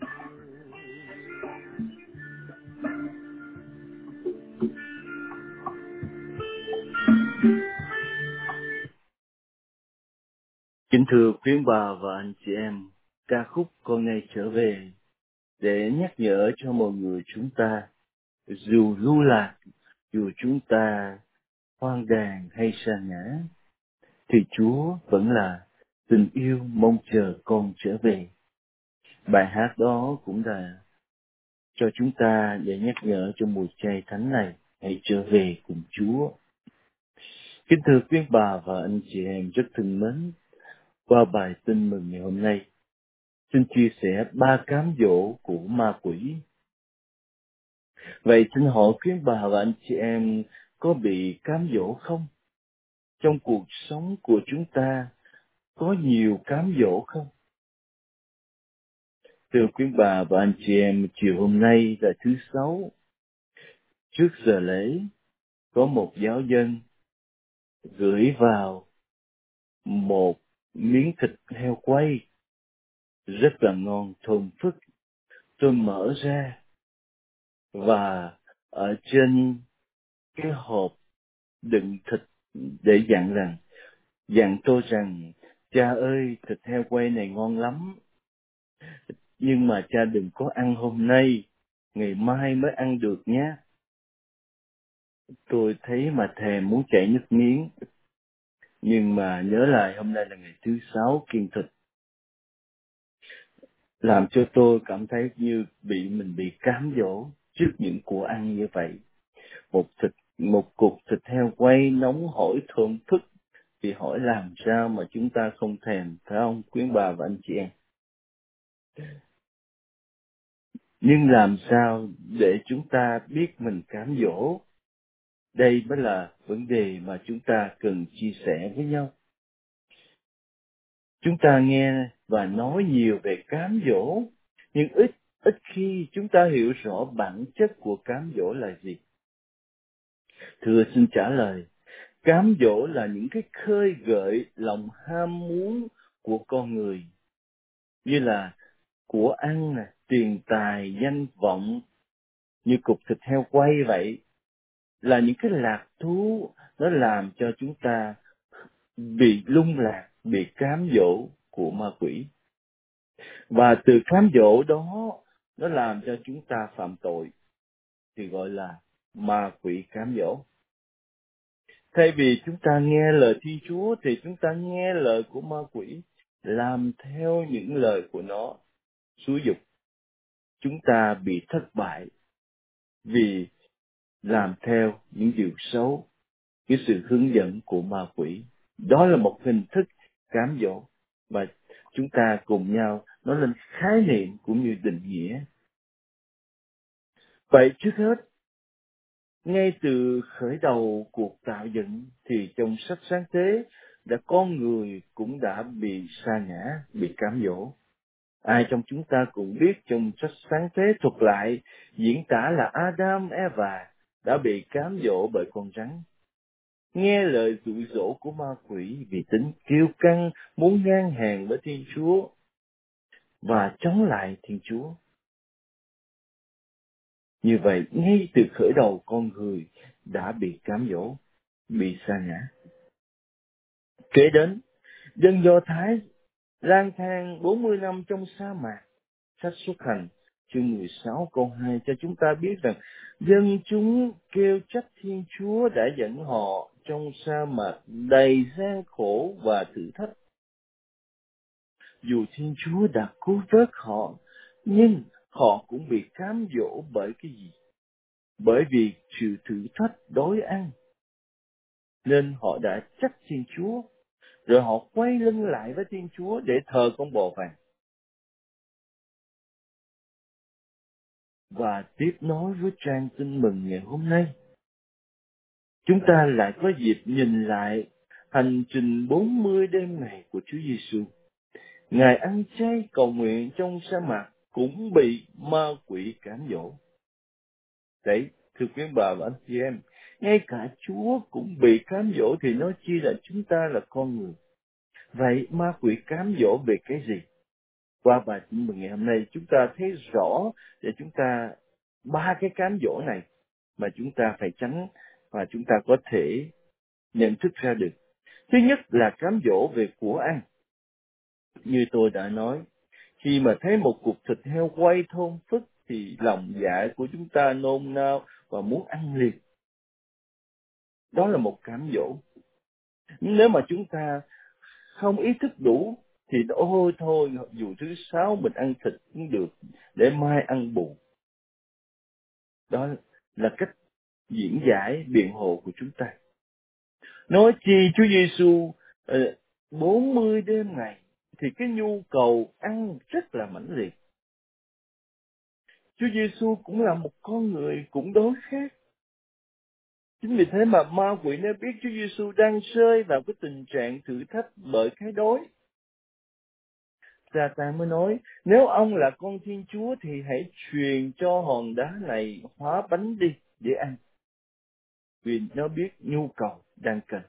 Kính thưa quý bà và anh chị em, ca khúc Con Nay Trở Về để nhắc nhở cho mọi người chúng ta, dù lưu lạc, dù chúng ta hoang đàn hay sa ngã, thì Chúa vẫn là tình yêu mong chờ con trở về. Bài hát đó cũng là cho chúng ta để nhắc nhở trong mùa chay thánh này, hãy trở về cùng Chúa. Kính thưa quý bà và anh chị em rất thân mến, qua bài tin mừng ngày hôm nay, xin chia sẻ ba cám dỗ của ma quỷ. Vậy xin hỏi quý bà và anh chị em có bị cám dỗ không? Trong cuộc sống của chúng ta có nhiều cám dỗ không? Thưa quý bà và anh chị em, chiều hôm nay là thứ Sáu. Trước giờ lễ, có một giáo dân gửi vào một miếng thịt heo quay rất là ngon, thơm phức. Tôi mở ra và ở trên cái hộp đựng thịt để dặn rằng, dặn tôi rằng, cha ơi, thịt heo quay này ngon lắm, nhưng mà cha đừng có ăn hôm nay, ngày mai mới ăn được nhé. Tôi thấy mà thèm muốn chảy nước miếng, nhưng mà nhớ lại hôm nay là ngày thứ Sáu kiêng thịt, làm cho tôi cảm thấy như bị mình bị cám dỗ trước những của ăn như vậy. Một thịt, một cục thịt heo quay nóng hổi thơm phức, thì hỏi làm sao mà chúng ta không thèm, phải không quý bà và anh chị em? Nhưng làm sao để chúng ta biết mình cám dỗ? Đây mới là vấn đề mà chúng ta cần chia sẻ với nhau. Chúng ta nghe và nói nhiều về cám dỗ, nhưng ít ít khi chúng ta hiểu rõ bản chất của cám dỗ là gì. Thưa xin trả lời, cám dỗ là những cái khơi gợi lòng ham muốn của con người, như là của ăn, tiền tài, danh vọng, như cục thịt heo quay vậy, là những cái lạc thú nó làm cho chúng ta bị lung lạc, bị cám dỗ của ma quỷ. Và từ cám dỗ đó nó làm cho chúng ta phạm tội, thì gọi là ma quỷ cám dỗ. Thay vì chúng ta nghe lời Thiên Chúa thì chúng ta nghe lời của ma quỷ, làm theo những lời của nó, xúi giục. Chúng ta bị thất bại vì làm theo những điều xấu, cái sự hướng dẫn của ma quỷ. Đó là một hình thức cám dỗ mà chúng ta cùng nhau nói lên khái niệm cũng như định nghĩa. Vậy trước hết, ngay từ khởi đầu cuộc tạo dựng thì trong sách Sáng Thế đã con người cũng đã bị sa ngã, bị cám dỗ. Ai trong chúng ta cũng biết trong sách Sáng Thế thuật lại diễn tả là Adam, Eva đã bị cám dỗ bởi con rắn. Nghe lời dụ dỗ của ma quỷ vì tính kiêu căng, muốn ngang hàng với Thiên Chúa và chống lại Thiên Chúa. Như vậy, ngay từ khởi đầu con người đã bị cám dỗ, bị sa ngã. Kế đến, dân Do Thái lang thang bốn mươi năm trong sa mạc. Sách Xuất Hành chương mười sáu câu hai cho chúng ta biết rằng dân chúng kêu trách Thiên Chúa đã dẫn họ trong sa mạc đầy gian khổ và thử thách. Dù Thiên Chúa đã cứu vớt họ, nhưng họ cũng bị cám dỗ bởi cái gì? Bởi vì sự thử thách đói ăn. Nên họ đã trách Thiên Chúa, rồi họ quay lưng lại với Thiên Chúa để thờ con bò vàng. Và tiếp nối với trang tin mừng ngày hôm nay, chúng ta lại có dịp nhìn lại hành trình bốn mươi đêm ngày của Chúa Giêsu. Ngài ăn chay cầu nguyện trong sa mạc cũng bị ma quỷ cám dỗ. Đấy, thưa quý bà và anh chị em, ngay cả Chúa cũng bị cám dỗ thì nói chi là chúng ta là con người. Vậy ma quỷ cám dỗ về cái gì? Qua bài tin mừng ngày hôm nay chúng ta thấy rõ để chúng ta ba cái cám dỗ này mà chúng ta phải tránh và chúng ta có thể nhận thức ra được. Thứ nhất là cám dỗ về của ăn. Như tôi đã nói, khi mà thấy một cục thịt heo quay thơm phức thì lòng dạ của chúng ta nôn nao và muốn ăn liền. Đó là một cám dỗ. Nếu mà chúng ta không ý thức đủ thì ôi thôi, dù thứ sáu mình ăn thịt cũng được, để mai ăn bù. Đó là cách diễn giải biện hộ của chúng ta. Nói chi Chúa Giêsu bốn mươi đêm ngày thì cái nhu cầu ăn rất là mãnh liệt. Chúa Giêsu cũng là một con người, cũng đói khát. Chính vì thế mà ma quỷ nó biết Chúa Giêsu đang rơi vào cái tình trạng thử thách bởi cái đói. Sa-tan mới nói, nếu ông là con Thiên Chúa thì hãy truyền cho hòn đá này hóa bánh đi để ăn. Vì nó biết nhu cầu đang cần.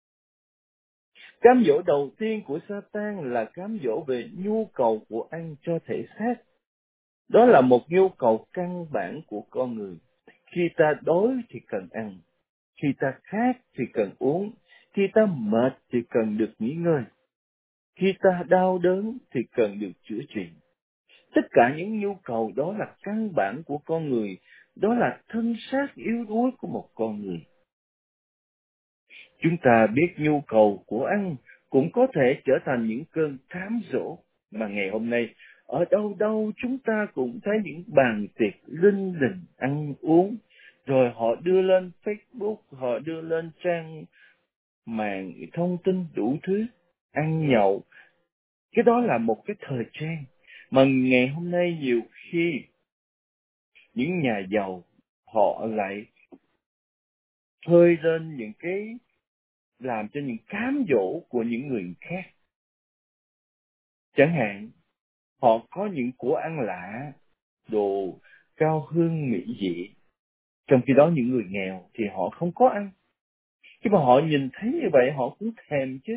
Cám dỗ đầu tiên của Sa-tan là cám dỗ về nhu cầu của ăn cho thể xác. Đó là một nhu cầu căn bản của con người. Khi ta đói thì cần ăn. Khi ta khát thì cần uống. Khi ta mệt thì cần được nghỉ ngơi. Khi ta đau đớn thì cần được chữa trị. Tất cả những nhu cầu đó là căn bản của con người. Đó là thân xác yếu đuối của một con người. Chúng ta biết nhu cầu của ăn cũng có thể trở thành những cơn cám dỗ mà ngày hôm nay ở đâu đâu chúng ta cũng thấy những bàn tiệc linh đình ăn uống, rồi họ đưa lên Facebook, họ đưa lên trang mạng thông tin đủ thứ, ăn nhậu. Cái đó là một cái thời trang mà ngày hôm nay nhiều khi những nhà giàu họ lại khơi lên những cái làm cho những cám dỗ của những người khác. Chẳng hạn, họ có những của ăn lạ, đồ cao hương mỹ vị, trong khi đó những người nghèo thì họ không có ăn. Khi mà họ nhìn thấy như vậy họ cũng thèm chứ.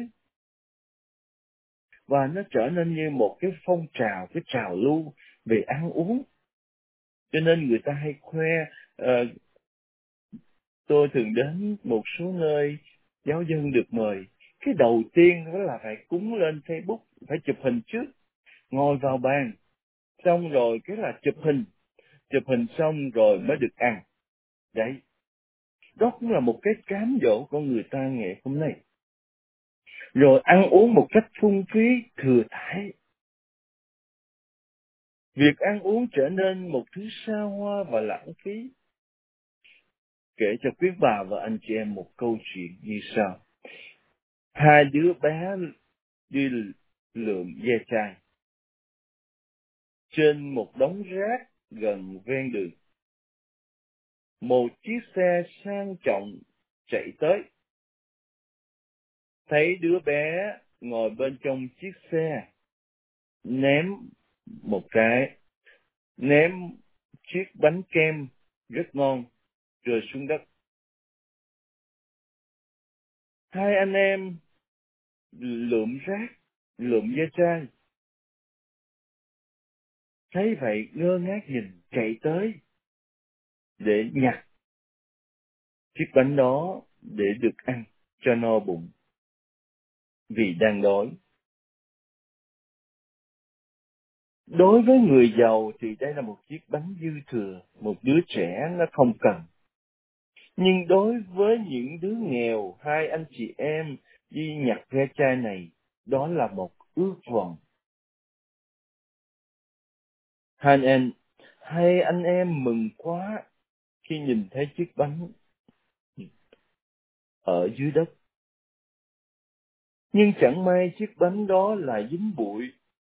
Và nó trở nên như một cái phong trào, cái trào lưu về ăn uống. Cho nên người ta hay khoe, uh, tôi thường đến một số nơi giáo dân được mời. Cái đầu tiên đó là phải cúng lên Facebook, phải chụp hình trước, ngồi vào bàn, xong rồi cái là chụp hình, chụp hình xong rồi mới được ăn. Đấy, đó cũng là một cái cám dỗ của người ta ngày hôm nay. Rồi ăn uống một cách phung phí, thừa thãi. Việc ăn uống trở nên một thứ xa hoa và lãng phí. Kể cho quý bà và anh chị em một câu chuyện như sau. Hai đứa bé đi lượm ve chai trên một đống rác gần ven đường. Một chiếc xe sang trọng chạy tới. Thấy đứa bé ngồi bên trong chiếc xe, ném một cái, ném chiếc bánh kem rất ngon rơi xuống đất. Hai anh em lượm rác, lượm ve chai, thấy vậy ngơ ngác nhìn, chạy tới để nhặt chiếc bánh đó để được ăn cho no bụng, vì đang đói. Đối với người giàu thì đây là một chiếc bánh dư thừa, một đứa trẻ nó không cần. Nhưng đối với những đứa nghèo, hai anh chị em đi nhặt ve chai này, đó là một ước vọng. Hai anh em, hai anh em mừng quá khi nhìn thấy chiếc bánh ở dưới đất. Nhưng chẳng may chiếc bánh đó là dính bụi.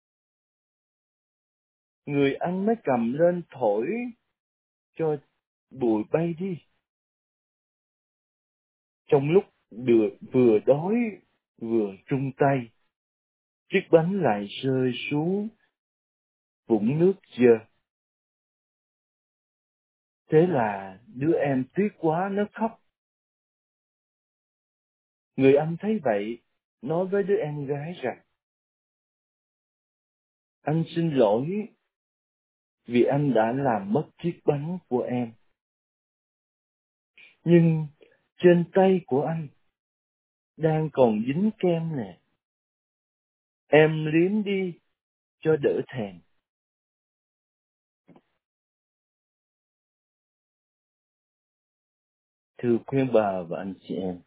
Người ăn mới cầm lên thổi cho bụi bay đi. Trong lúc vừa, vừa đói vừa trung tay, chiếc bánh lại rơi xuống vũng nước dơ. Thế là đứa em tiếc quá nó khóc. Người anh thấy vậy, nói với đứa em gái rằng, anh xin lỗi vì anh đã làm mất chiếc bánh của em. Nhưng trên tay của anh đang còn dính kem nè. Em liếm đi cho đỡ thèm. Thưa khuyên bà và anh chị em,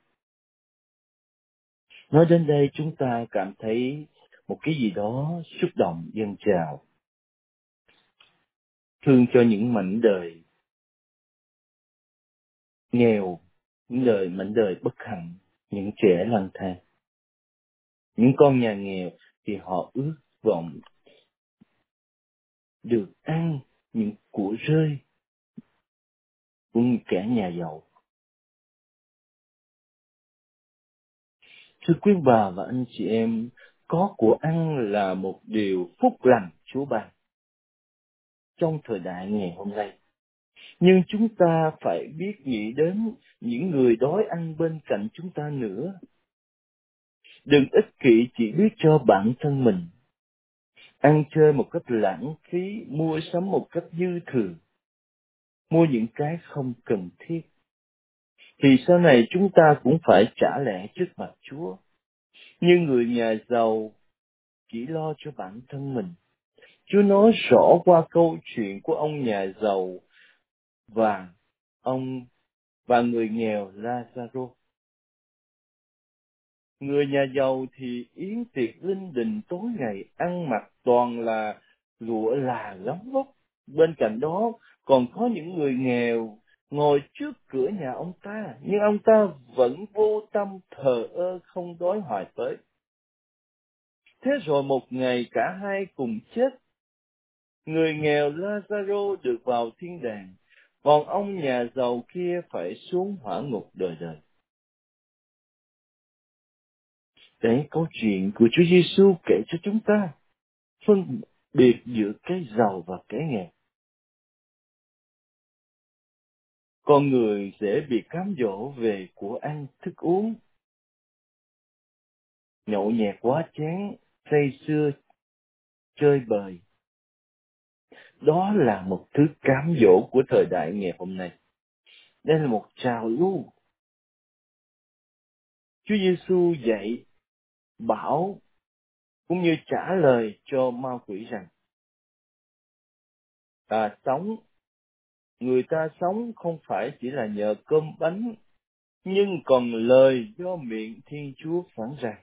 nói đến đây chúng ta cảm thấy một cái gì đó xúc động dâng trào. Thương cho những mảnh đời nghèo, những đời mảnh đời bất hạnh, những trẻ lang thang. Những con nhà nghèo thì họ ước vọng được ăn những của rơi của kẻ nhà giàu. Thưa quý bà và anh chị em, có của ăn là một điều phúc lành Chúa ban trong thời đại ngày hôm nay. Nhưng chúng ta phải biết nghĩ đến những người đói ăn bên cạnh chúng ta nữa. Đừng ích kỷ chỉ biết cho bản thân mình. Ăn chơi một cách lãng phí, mua sắm một cách dư thừa, mua những cái không cần thiết, thì sau này chúng ta cũng phải trả lẽ trước mặt Chúa. Như người nhà giàu chỉ lo cho bản thân mình. Chúa nói rõ qua câu chuyện của ông nhà giàu và ông và người nghèo Lazaro. Người nhà giàu thì yến tiệc linh đình tối ngày, ăn mặc toàn là lụa là gấm vóc. Bên cạnh đó còn có những người nghèo ngồi trước cửa nhà ông ta, nhưng ông ta vẫn vô tâm thờ ơ không đói hoài tới. Thế rồi một ngày cả hai cùng chết. Người nghèo Lazaro được vào thiên đàng, còn ông nhà giàu kia phải xuống hỏa ngục đời đời. Đấy câu chuyện của Chúa Giêsu kể cho chúng ta. phân biệt giữa cái giàu và cái nghèo. Con người dễ bị cám dỗ về của ăn, thức uống, nhậu nhẹt quá chén, say sưa, chơi bời. Đó là một thứ cám dỗ của thời đại ngày hôm nay. Đây là một trào lưu. Chúa Giêsu dạy, bảo cũng như trả lời cho ma quỷ rằng, ta sống, người ta sống không phải chỉ là nhờ cơm bánh, nhưng còn lời do miệng Thiên Chúa phán ra.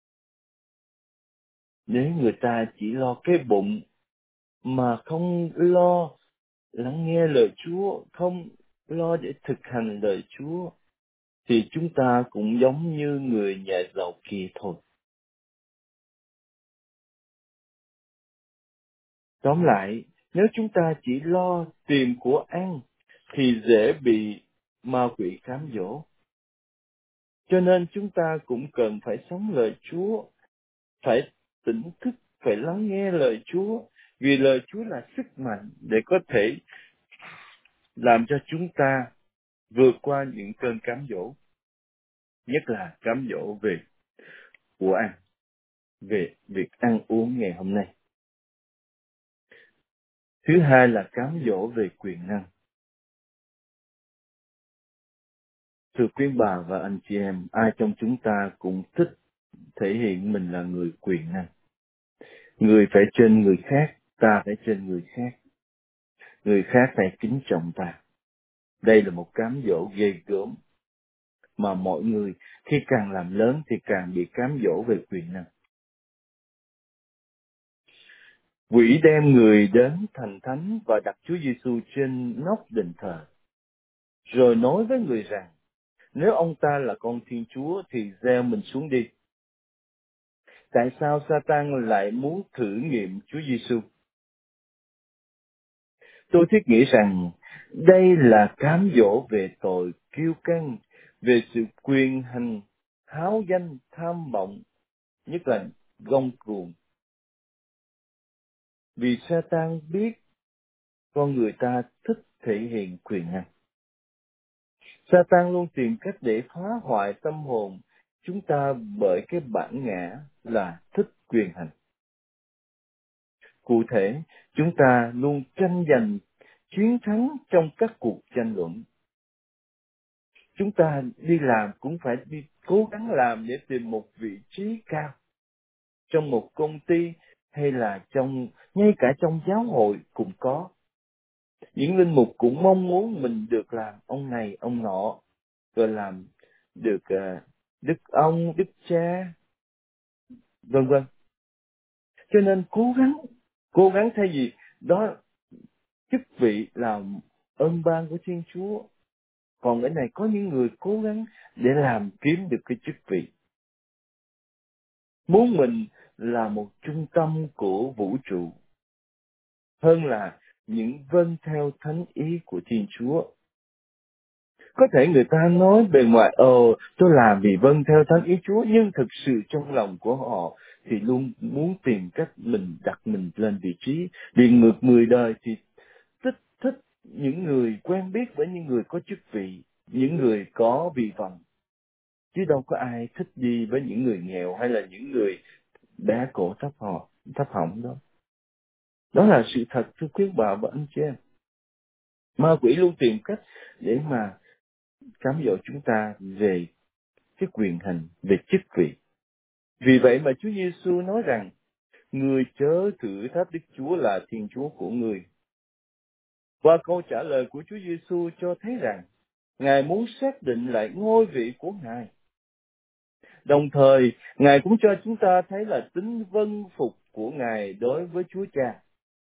Nếu người ta chỉ lo cái bụng mà không lo lắng nghe lời Chúa, không lo để thực hành lời Chúa, thì chúng ta cũng giống như người nhà giàu kia thôi. Tóm lại, nếu chúng ta chỉ lo tìm của ăn, thì dễ bị ma quỷ cám dỗ. Cho nên chúng ta cũng cần phải sống lời Chúa, phải tỉnh thức, phải lắng nghe lời Chúa, vì lời Chúa là sức mạnh để có thể làm cho chúng ta vượt qua những cơn cám dỗ, nhất là cám dỗ về của ăn, về việc ăn uống ngày hôm nay. Thứ hai là cám dỗ về quyền năng. Thưa quý bà và anh chị em, ai trong chúng ta cũng thích thể hiện mình là người quyền năng. Người phải trên người khác, ta phải trên người khác. Người khác phải kính trọng ta. Đây là một cám dỗ ghê gớm mà mọi người khi càng làm lớn thì càng bị cám dỗ về quyền năng. Quỷ đem người đến thành thánh và đặt Chúa Giêsu trên nóc đền thờ, rồi nói với người rằng, nếu ông ta là con Thiên Chúa thì gieo mình xuống đi. Tại sao Sa-tan lại muốn thử nghiệm Chúa Giêsu? Tôi thiết nghĩ rằng đây là cám dỗ về tội kiêu căng, về sự quyền hành, háo danh, tham vọng, nhất là gông cuồng. Vì Sa-tan biết con người ta thích thể hiện quyền năng. Sa-tan luôn tìm cách để phá hoại tâm hồn chúng ta bởi cái bản ngã là thích quyền hành. Cụ thể, chúng ta luôn tranh giành chiến thắng trong các cuộc tranh luận. Chúng ta đi làm cũng phải đi cố gắng làm để tìm một vị trí cao trong một công ty hay là trong ngay cả trong giáo hội cũng có. Những linh mục cũng mong muốn mình được làm ông này ông nọ, rồi làm được uh, đức ông đức cha, vân vân. Cho nên cố gắng cố gắng thay vì đó chức vị là ơn ban của Thiên Chúa. Còn cái này có những người cố gắng để làm kiếm được cái chức vị, muốn mình là một trung tâm của vũ trụ, hơn là những vâng theo thánh ý của Thiên Chúa. Có thể người ta nói bề ngoài, ồ, tôi làm vì vâng theo thánh ý Chúa, nhưng thực sự trong lòng của họ thì luôn muốn tìm cách mình đặt mình lên vị trí. Đi ngược người đời thì thích thích những người quen biết với những người có chức vị, những người có vị vọng. Chứ đâu có ai thích đi với những người nghèo hay là những người bé cổ thấp họ, thấp hỏng đó. Đó là sự thật, thưa quý bà và anh chị em. Ma quỷ luôn tìm cách để mà cám dỗ chúng ta về cái quyền hành, về chức vị. Vì vậy mà Chúa Giêsu nói rằng, người chớ thử thách Đức Chúa là Thiên Chúa của người. Và câu trả lời của Chúa Giêsu cho thấy rằng, Ngài muốn xác định lại ngôi vị của Ngài. Đồng thời, Ngài cũng cho chúng ta thấy là tính vâng phục của Ngài đối với Chúa Cha.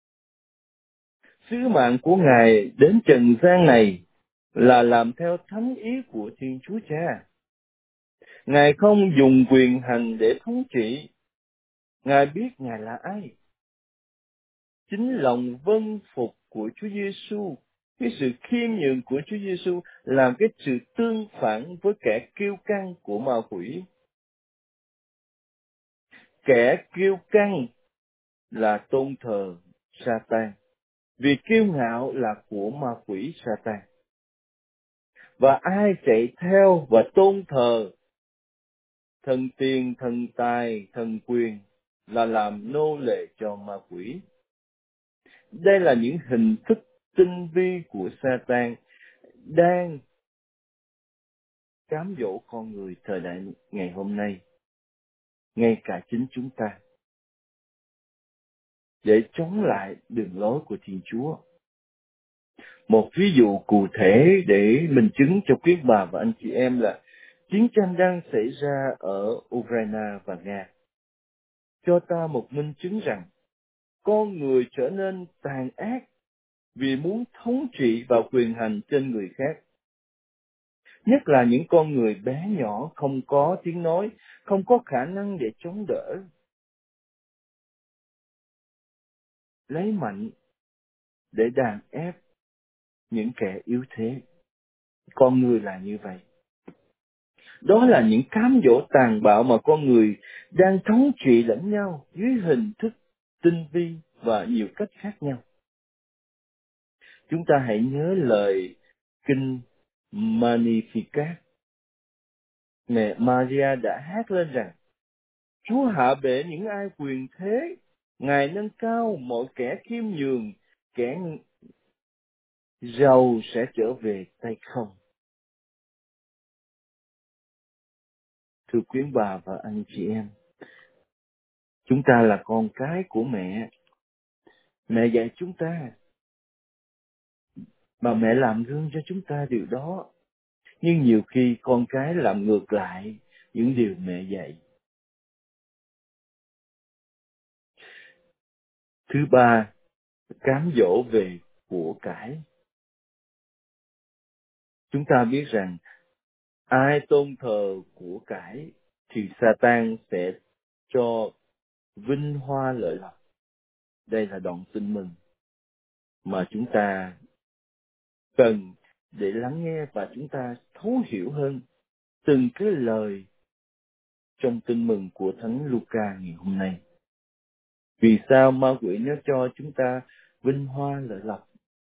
Sứ mạng của Ngài đến trần gian này là làm theo thánh ý của Thiên Chúa Cha. Ngài không dùng quyền hành để thống trị. Ngài biết Ngài là ai. Chính lòng vâng phục của Chúa Giêsu, cái sự khiêm nhường của Chúa Giêsu làm cái sự tương phản với kẻ kiêu căng của ma quỷ. Kẻ kiêu căng là tôn thờ Sa-tan. Vì kiêu ngạo là của ma quỷ Sa-tan. Và ai chạy theo và tôn thờ thần tiền, thần tài, thần quyền là làm nô lệ cho ma quỷ. Đây là những hình thức tinh vi của Sa-tan đang cám dỗ con người thời đại ngày hôm nay, ngay cả chính chúng ta, để chống lại đường lối của Thiên Chúa. Một ví dụ cụ thể để minh chứng cho quý bà và anh chị em là chiến tranh đang xảy ra ở Ukraine và Nga, cho ta một minh chứng rằng con người trở nên tàn ác vì muốn thống trị và quyền hành trên người khác. Nhất là những con người bé nhỏ không có tiếng nói, không có khả năng để chống đỡ. Lấy mạnh để đàn ép những kẻ yếu thế. Con người là như vậy. Đó là những cám dỗ tàn bạo mà con người đang thống trị lẫn nhau dưới hình thức tinh vi và nhiều cách khác nhau. Chúng ta hãy nhớ lời kinh Magnificat. Mẹ Maria đã hát lên rằng: Chúa hạ bệ những ai quyền thế, Ngài nâng cao mọi kẻ khiêm nhường, kẻ giàu sẽ trở về tay không. Thưa quý bà và anh chị em, chúng ta là con cái của mẹ. Mẹ dạy chúng ta, mà mẹ làm gương cho chúng ta điều đó. Nhưng nhiều khi con cái làm ngược lại những điều mẹ dạy. Thứ ba, cám dỗ về của cải. Chúng ta biết rằng ai tôn thờ của cải thì Sa-tan sẽ cho vinh hoa lợi lộc. Đây là đoạn tin mừng mà chúng ta cần để lắng nghe và chúng ta thấu hiểu hơn từng cái lời trong tin mừng của Thánh Luca ngày hôm nay. Vì sao ma quỷ nó cho chúng ta vinh hoa lợi lộc?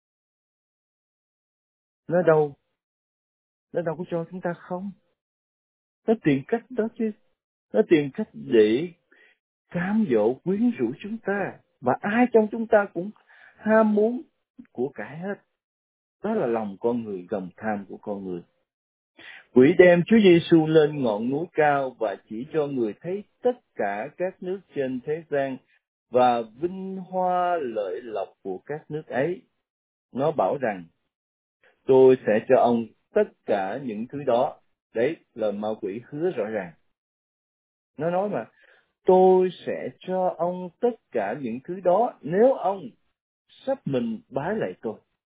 Nó đâu? Nó đâu có cho chúng ta không? Nó tìm cách đó chứ. Nó tìm cách để cám dỗ, quyến rũ chúng ta. Và ai trong chúng ta cũng ham muốn của cải hết. Đó là lòng con người, gầm tham của con người. Quỷ đem Chúa Giêsu lên ngọn núi cao và chỉ cho người thấy tất cả các nước trên thế gian và vinh hoa lợi lộc của các nước ấy. Nó bảo rằng, tôi sẽ cho ông tất cả những thứ đó. Đấy, lời ma quỷ hứa rõ ràng. Nó nói mà, tôi sẽ cho ông tất cả những thứ đó nếu ông sắp mình bái lại tôi.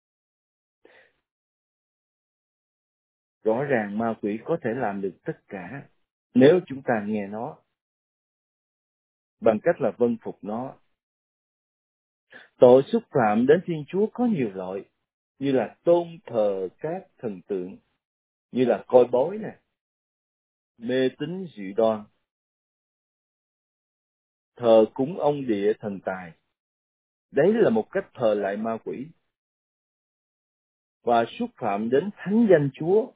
Rõ ràng ma quỷ có thể làm được tất cả nếu chúng ta nghe nó, bằng cách là vâng phục nó. Tội xúc phạm đến Thiên Chúa có nhiều loại, như là tôn thờ các thần tượng, như là coi bói nè, mê tín dị đoan, thờ cúng ông địa thần tài. Đấy là một cách thờ lại ma quỷ. Và xúc phạm đến thánh danh Chúa.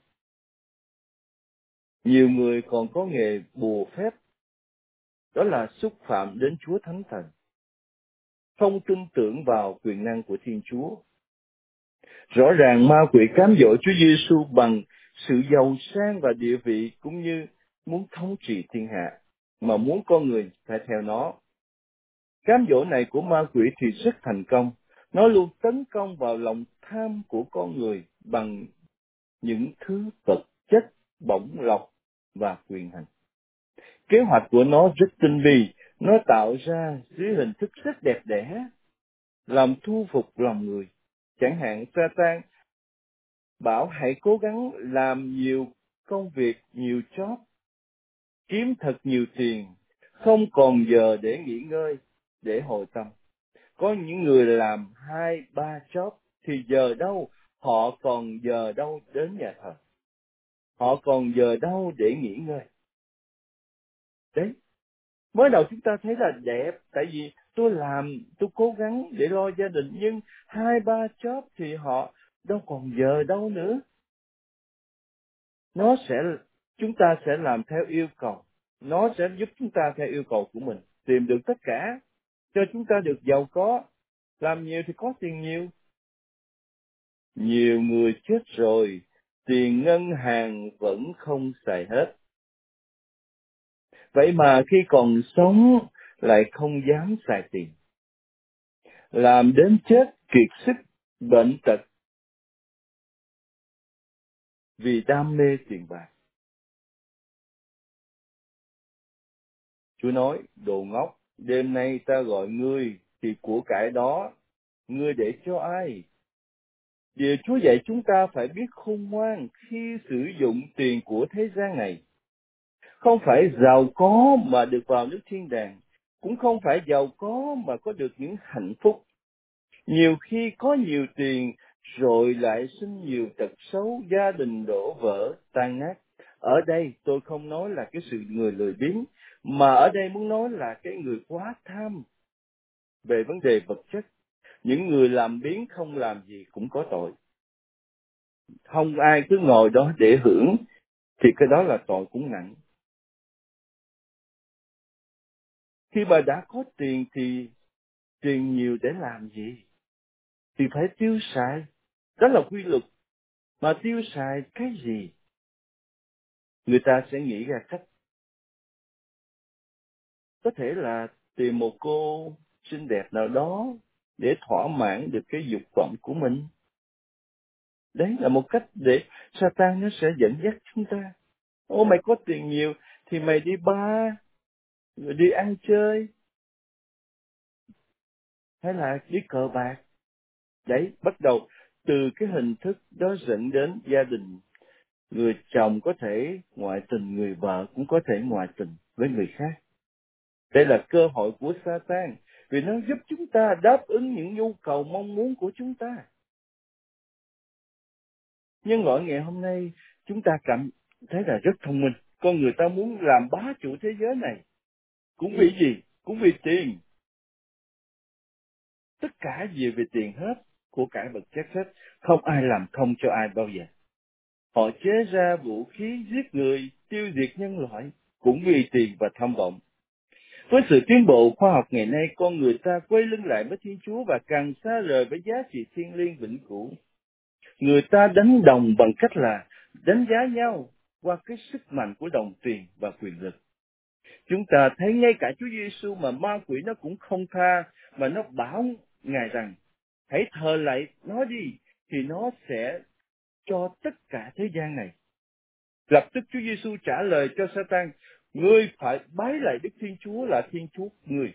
Nhiều người còn có nghề bùa phép, đó là xúc phạm đến Chúa Thánh Thần, không tin tưởng vào quyền năng của Thiên Chúa. Rõ ràng ma quỷ cám dỗ Chúa Giêsu bằng sự giàu sang và địa vị, cũng như muốn thống trị thiên hạ, mà muốn con người phải theo nó. Cám dỗ này của ma quỷ thì rất thành công. Nó luôn tấn công vào lòng tham của con người bằng những thứ vật chất, bổng lộc và quyền hành. Kế hoạch của nó rất tinh vi, nó tạo ra dưới hình thức rất đẹp đẽ, làm thu phục lòng người. Chẳng hạn Sa-tan bảo hãy cố gắng làm nhiều công việc, nhiều job, kiếm thật nhiều tiền, không còn giờ để nghỉ ngơi, để hồi tâm. Có những người làm hai, ba job, thì giờ đâu, họ còn giờ đâu đến nhà thờ. Họ còn giờ đâu để nghỉ ngơi. Đấy, mới đầu chúng ta thấy là đẹp, tại vì tôi làm, tôi cố gắng để lo gia đình, nhưng hai ba job thì họ đâu còn giờ đâu nữa. Nó sẽ, chúng ta sẽ làm theo yêu cầu. Nó sẽ giúp chúng ta theo yêu cầu của mình, tìm được tất cả, cho chúng ta được giàu có. Làm nhiều thì có tiền nhiều. Nhiều người chết rồi, tiền ngân hàng vẫn không xài hết. Vậy mà khi còn sống lại không dám xài tiền. Làm đến chết kiệt sức, bệnh tật vì đam mê tiền bạc. Chúa nói, đồ ngốc, đêm nay ta gọi ngươi thì của cải đó, ngươi để cho ai? Điều Chúa dạy chúng ta phải biết khôn ngoan khi sử dụng tiền của thế gian này. Không phải giàu có mà được vào nước thiên đàng, cũng không phải giàu có mà có được những hạnh phúc. Nhiều khi có nhiều tiền rồi lại sinh nhiều tật xấu, gia đình đổ vỡ, tan nát. Ở đây tôi không nói là cái sự người lười biếng, mà ở đây muốn nói là cái người quá tham về vấn đề vật chất. Những người làm biếng không làm gì cũng có tội. Không ai cứ ngồi đó để hưởng, thì cái đó là tội cũng nặng. Khi bà đã có tiền thì tiền nhiều để làm gì? Thì phải tiêu xài. Đó là quy luật. Mà tiêu xài cái gì? Người ta sẽ nghĩ ra cách. Có thể là tìm một cô xinh đẹp nào đó để thỏa mãn được cái dục vọng của mình. Đấy là một cách để Satan nó sẽ dẫn dắt chúng ta. Ô, mày có tiền nhiều thì mày đi bar, rồi đi ăn chơi, hay là đi cờ bạc. Đấy, bắt đầu từ cái hình thức đó dẫn đến gia đình. Người chồng có thể ngoại tình, người vợ cũng có thể ngoại tình với người khác. Đây là cơ hội của Satan, vì nó giúp chúng ta đáp ứng những nhu cầu mong muốn của chúng ta. Nhưng gọi ngày hôm nay, chúng ta cảm thấy là rất thông minh. Con người ta muốn làm bá chủ thế giới này. Cũng vì gì? Cũng vì tiền. Tất cả gì về tiền hết, của cải vật chất hết. Không ai làm không cho ai bao giờ. Họ chế ra vũ khí giết người, tiêu diệt nhân loại, cũng vì tiền và tham vọng. Với sự tiến bộ khoa học ngày nay, con người ta quay lưng lại với Thiên Chúa và càng xa rời với giá trị thiêng liêng vĩnh cửu. Người ta đánh đồng bằng cách là đánh giá nhau qua cái sức mạnh của đồng tiền và quyền lực. Chúng ta thấy ngay cả Chúa Giêsu mà ma quỷ nó cũng không tha, mà nó bảo Ngài rằng hãy thờ lại nó đi, thì nó sẽ cho tất cả thế gian này. Lập tức Chúa Giêsu trả lời cho Satan, ngươi phải bái lại Đức Thiên Chúa là Thiên Chúa người,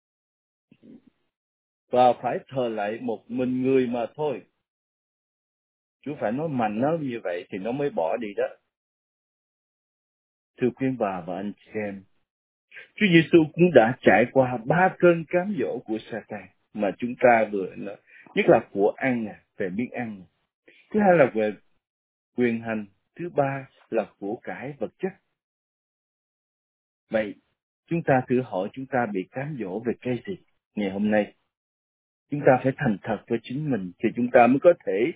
và phải thờ lại một mình người mà thôi. Chúa phải nói mạnh nó như vậy thì nó mới bỏ đi đó. Thưa quý bà và anh chị em, Chúa Giêsu cũng đã trải qua ba cơn cám dỗ của Satan mà chúng ta vừa nói, nhất là của ăn nè, về miếng ăn. Thứ hai là về quyền hành, thứ ba là của cải vật chất. Vậy chúng ta thử hỏi chúng ta bị cám dỗ về cái gì ngày hôm nay? Chúng ta phải thành thật với chính mình thì chúng ta mới có thể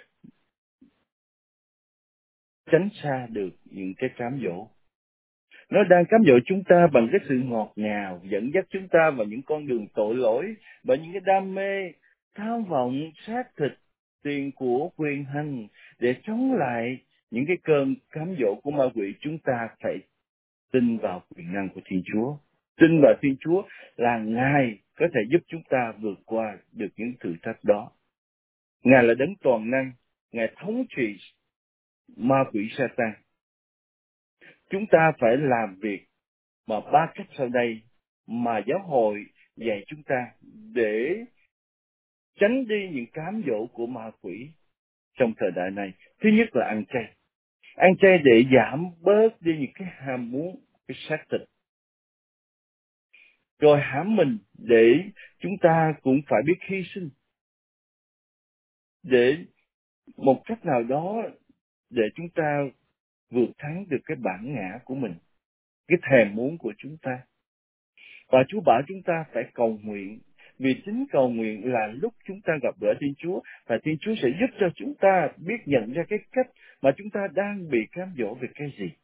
tránh xa được những cái cám dỗ. Nó đang cám dỗ chúng ta bằng cái sự ngọt ngào, dẫn dắt chúng ta vào những con đường tội lỗi, bởi những cái đam mê, tham vọng, xác thịt, tiền của, quyền hành, để chống lại những cái cơn cám dỗ của ma quỷ. Chúng ta phải tin vào quyền năng của Thiên Chúa. Tin vào Thiên Chúa là Ngài có thể giúp chúng ta vượt qua được những thử thách đó. Ngài là đấng toàn năng, Ngài thống trị ma quỷ Satan. Chúng ta phải làm việc mà ba cách sau đây mà giáo hội dạy chúng ta để tránh đi những cám dỗ của ma quỷ trong thời đại này. Thứ nhất là ăn chay. Ăn chay để giảm bớt đi những cái ham muốn, cái xác thịt. Rồi hãm mình để chúng ta cũng phải biết hy sinh. Để một cách nào đó để chúng ta vượt thắng được cái bản ngã của mình, cái thèm muốn của chúng ta. Và Chúa bảo chúng ta phải cầu nguyện, vì chính cầu nguyện là lúc chúng ta gặp gỡ Thiên Chúa, và Thiên Chúa sẽ giúp cho chúng ta biết nhận ra cái cách mà chúng ta đang bị cám dỗ về cái gì.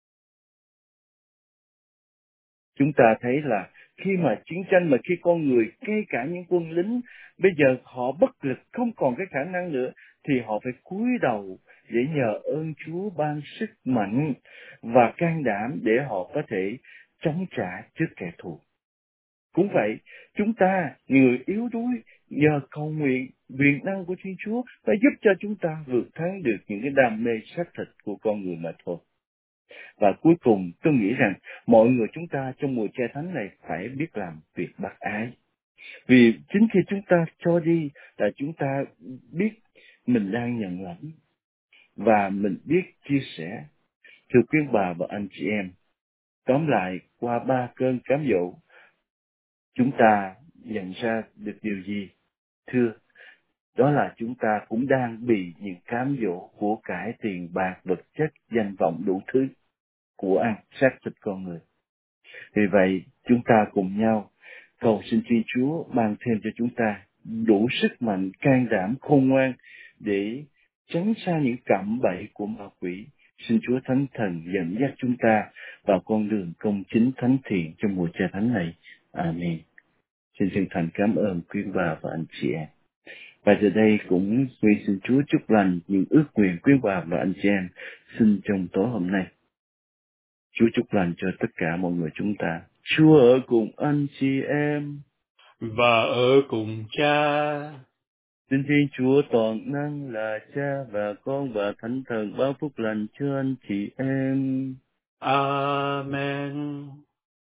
Chúng ta thấy là khi mà chiến tranh, mà khi con người, ngay cả những quân lính, bây giờ họ bất lực, không còn cái khả năng nữa, thì họ phải cúi đầu để nhờ ơn Chúa ban sức mạnh và can đảm để họ có thể chống trả trước kẻ thù. Cũng vậy, chúng ta, người yếu đuối, nhờ cầu nguyện, quyền năng của Thiên Chúa đã giúp cho chúng ta vượt thắng được những cái đam mê xác thịt của con người mà thôi. Và cuối cùng, tôi nghĩ rằng mọi người chúng ta trong mùa Chay Thánh này phải biết làm việc bác ái. Vì chính khi chúng ta cho đi là chúng ta biết mình đang nhận lãnh và mình biết chia sẻ. Thưa quý bà và anh chị em, tóm lại qua ba cơn cám dỗ, chúng ta nhận ra được điều gì? Thưa, đó là chúng ta cũng đang bị những cám dỗ của cải, tiền bạc, vật chất, danh vọng đủ thứ của ăn xác thịt con người. Vì vậy, chúng ta cùng nhau cầu xin Thiên Chúa ban thêm cho chúng ta đủ sức mạnh, can đảm, khôn ngoan để tránh xa những cạm bẫy của ma quỷ. Xin Chúa Thánh Thần dẫn dắt chúng ta vào con đường công chính thánh thiện trong mùa Chay Thánh này. Amen. Xin chân thành cảm ơn quý bà và anh chị em. Và giờ đây cũng nguyện xin Chúa chúc lành những ước nguyện quý bà và anh chị em xin trong tối hôm nay. Chúa chúc lành cho tất cả mọi người chúng ta. Chúa ở cùng anh chị em và ở cùng Cha. Xin Thiên Chúa toàn năng là Cha và Con và Thánh Thần ban phúc lành cho anh chị em. Amen.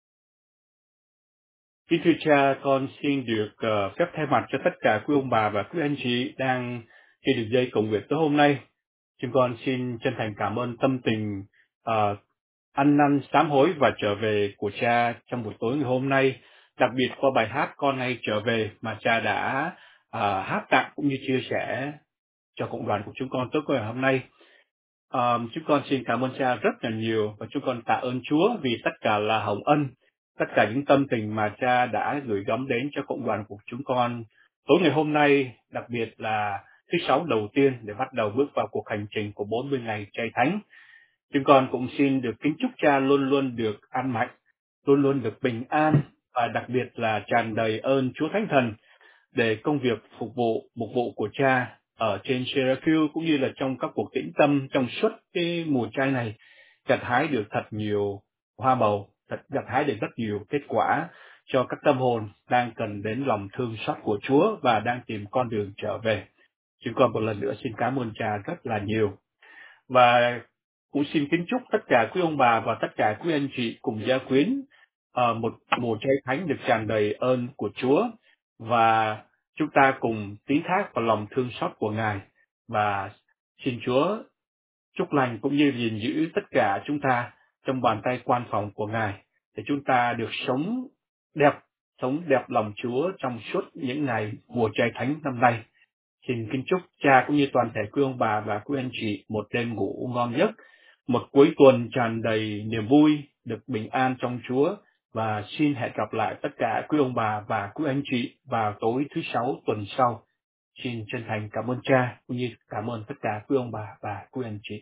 Kính thưa Cha, con xin được uh, phép thay mặt cho tất cả quý ông bà và quý anh chị đang trên đường dây cầu nguyện tối hôm nay. Chúng con xin chân thành cảm ơn tâm tình uh, ăn năn sám hối và trở về của Cha trong buổi tối ngày hôm nay, đặc biệt qua bài hát Con Nay Trở Về mà Cha đã uh, hát tặng cũng như chia sẻ cho cộng đoàn của chúng con tối ngày hôm nay. Uh, chúng con xin cảm ơn Cha rất là nhiều và chúng con tạ ơn Chúa vì tất cả là hồng ân, tất cả những tâm tình mà Cha đã gửi gắm đến cho cộng đoàn của chúng con tối ngày hôm nay, đặc biệt là thứ sáu đầu tiên để bắt đầu bước vào cuộc hành trình của bốn mươi ngày Chay Thánh. Chúng con cũng xin được kính chúc Cha luôn luôn được an mạnh, luôn luôn được bình an và đặc biệt là tràn đầy ơn Chúa Thánh Thần để công việc phục vụ, mục vụ của Cha ở trên Syracuse cũng như là trong các cuộc tĩnh tâm trong suốt cái mùa chay này gặt hái được thật nhiều hoa màu, thật gặt hái được rất nhiều kết quả cho các tâm hồn đang cần đến lòng thương xót của Chúa và đang tìm con đường trở về. Chúng con một lần nữa xin cảm ơn Cha rất là nhiều. Và cũng xin kính chúc tất cả quý ông bà và tất cả quý anh chị cùng gia quyến uh, một mùa Chay Thánh được tràn đầy ơn của Chúa, và chúng ta cùng tín thác vào lòng thương xót của Ngài, và xin Chúa chúc lành cũng như gìn giữ tất cả chúng ta trong bàn tay quan phòng của Ngài để chúng ta được sống đẹp, sống đẹp lòng Chúa trong suốt những ngày mùa Chay Thánh năm nay. Xin kính chúc Cha cũng như toàn thể quý ông bà và quý anh chị một đêm ngủ ngon giấc, một cuối tuần tràn đầy niềm vui, được bình an trong Chúa, và xin hẹn gặp lại tất cả quý ông bà và quý anh chị vào tối thứ sáu tuần sau. Xin chân thành cảm ơn Cha cũng như cảm ơn tất cả quý ông bà và quý anh chị.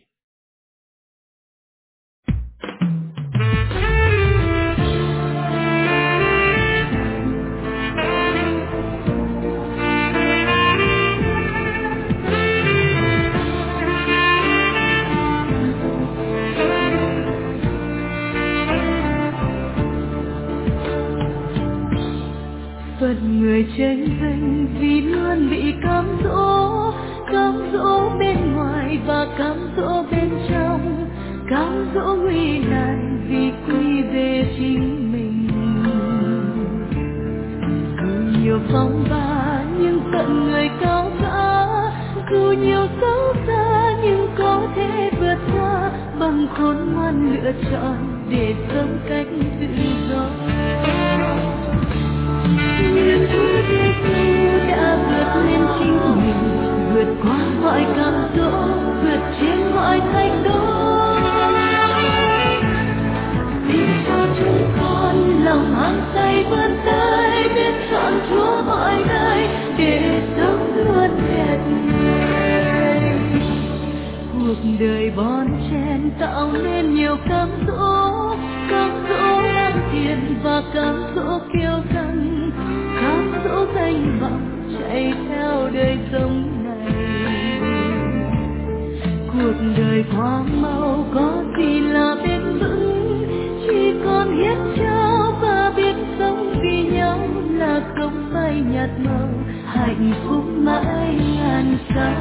Phận người tranh giành vì luôn bị cám dỗ, cám dỗ bên ngoài và cám dỗ bên trong, cám dỗ nguy nan vì quy về chính mình. Dù nhiều phong ba nhưng tận người cao cả, dù nhiều xấu xa nhưng có thể vượt qua bằng khôn ngoan lựa chọn để sống cách tự do. Như Chúa Giêsu đã vượt lên chính mình, vượt qua mọi cám dỗ, vượt trên mọi thách đố. Xin cho chúng con lòng mang tay nhiều cám dỗ, cám dỗ ăn tiền và cám dỗ kêu rằng, cám dỗ danh vọng chạy theo đời sống này. Cuộc đời quá mau, có gì là bền vững, chỉ còn hiến trao và biết sống vì nhau là không phai nhạt màu, hạnh phúc mãi ngàn sao.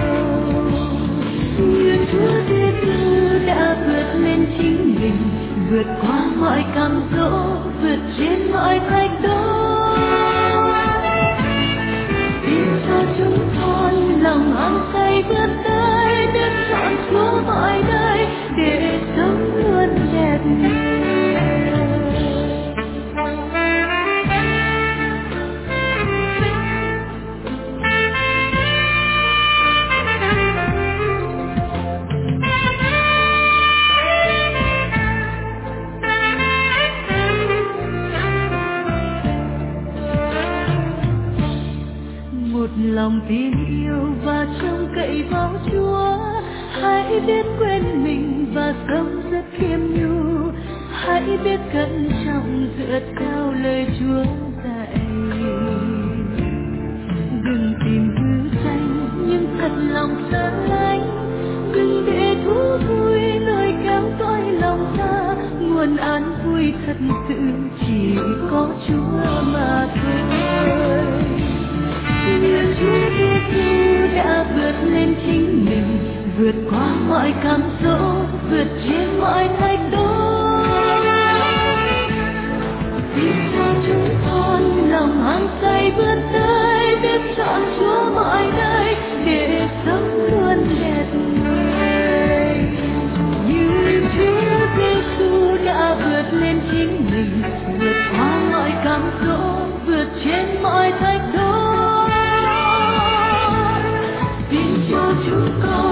Nguyện Chúa Giêsu đã vượt lên chính mình, vượt qua mọi cám dỗ, vượt trên mọi thách đố. Xin cho chúng con lòng hăng say vươn tới, đến chọn Chúa mọi nơi để sống luôn đẹp người. Một lòng tin yêu và trông cậy vào Chúa, hãy biết quên mình và sống rất khiêm nhu, hãy biết cẩn trọng dựa theo lời Chúa dạy. Đừng tìm hư danh nhưng thật lòng xa lánh, đừng để thú vui lôi kéo dõi lòng ta, nguồn an vui thật sự chỉ có Chúa mà thôi. Nguyện Chúa Giêsu đã vượt lên chính mình, vượt qua mọi cám dỗ, vượt trên mọi thách đố. Xin cho chúng con lòng hăng say vươn tới, biết chọn Chúa mọi nơi để sống luôn đẹp người. Như Chúa Giêsu đã vượt lên chính mình, vượt qua mọi cám dỗ, vượt trên mọi thách đố. Xin cho chúng con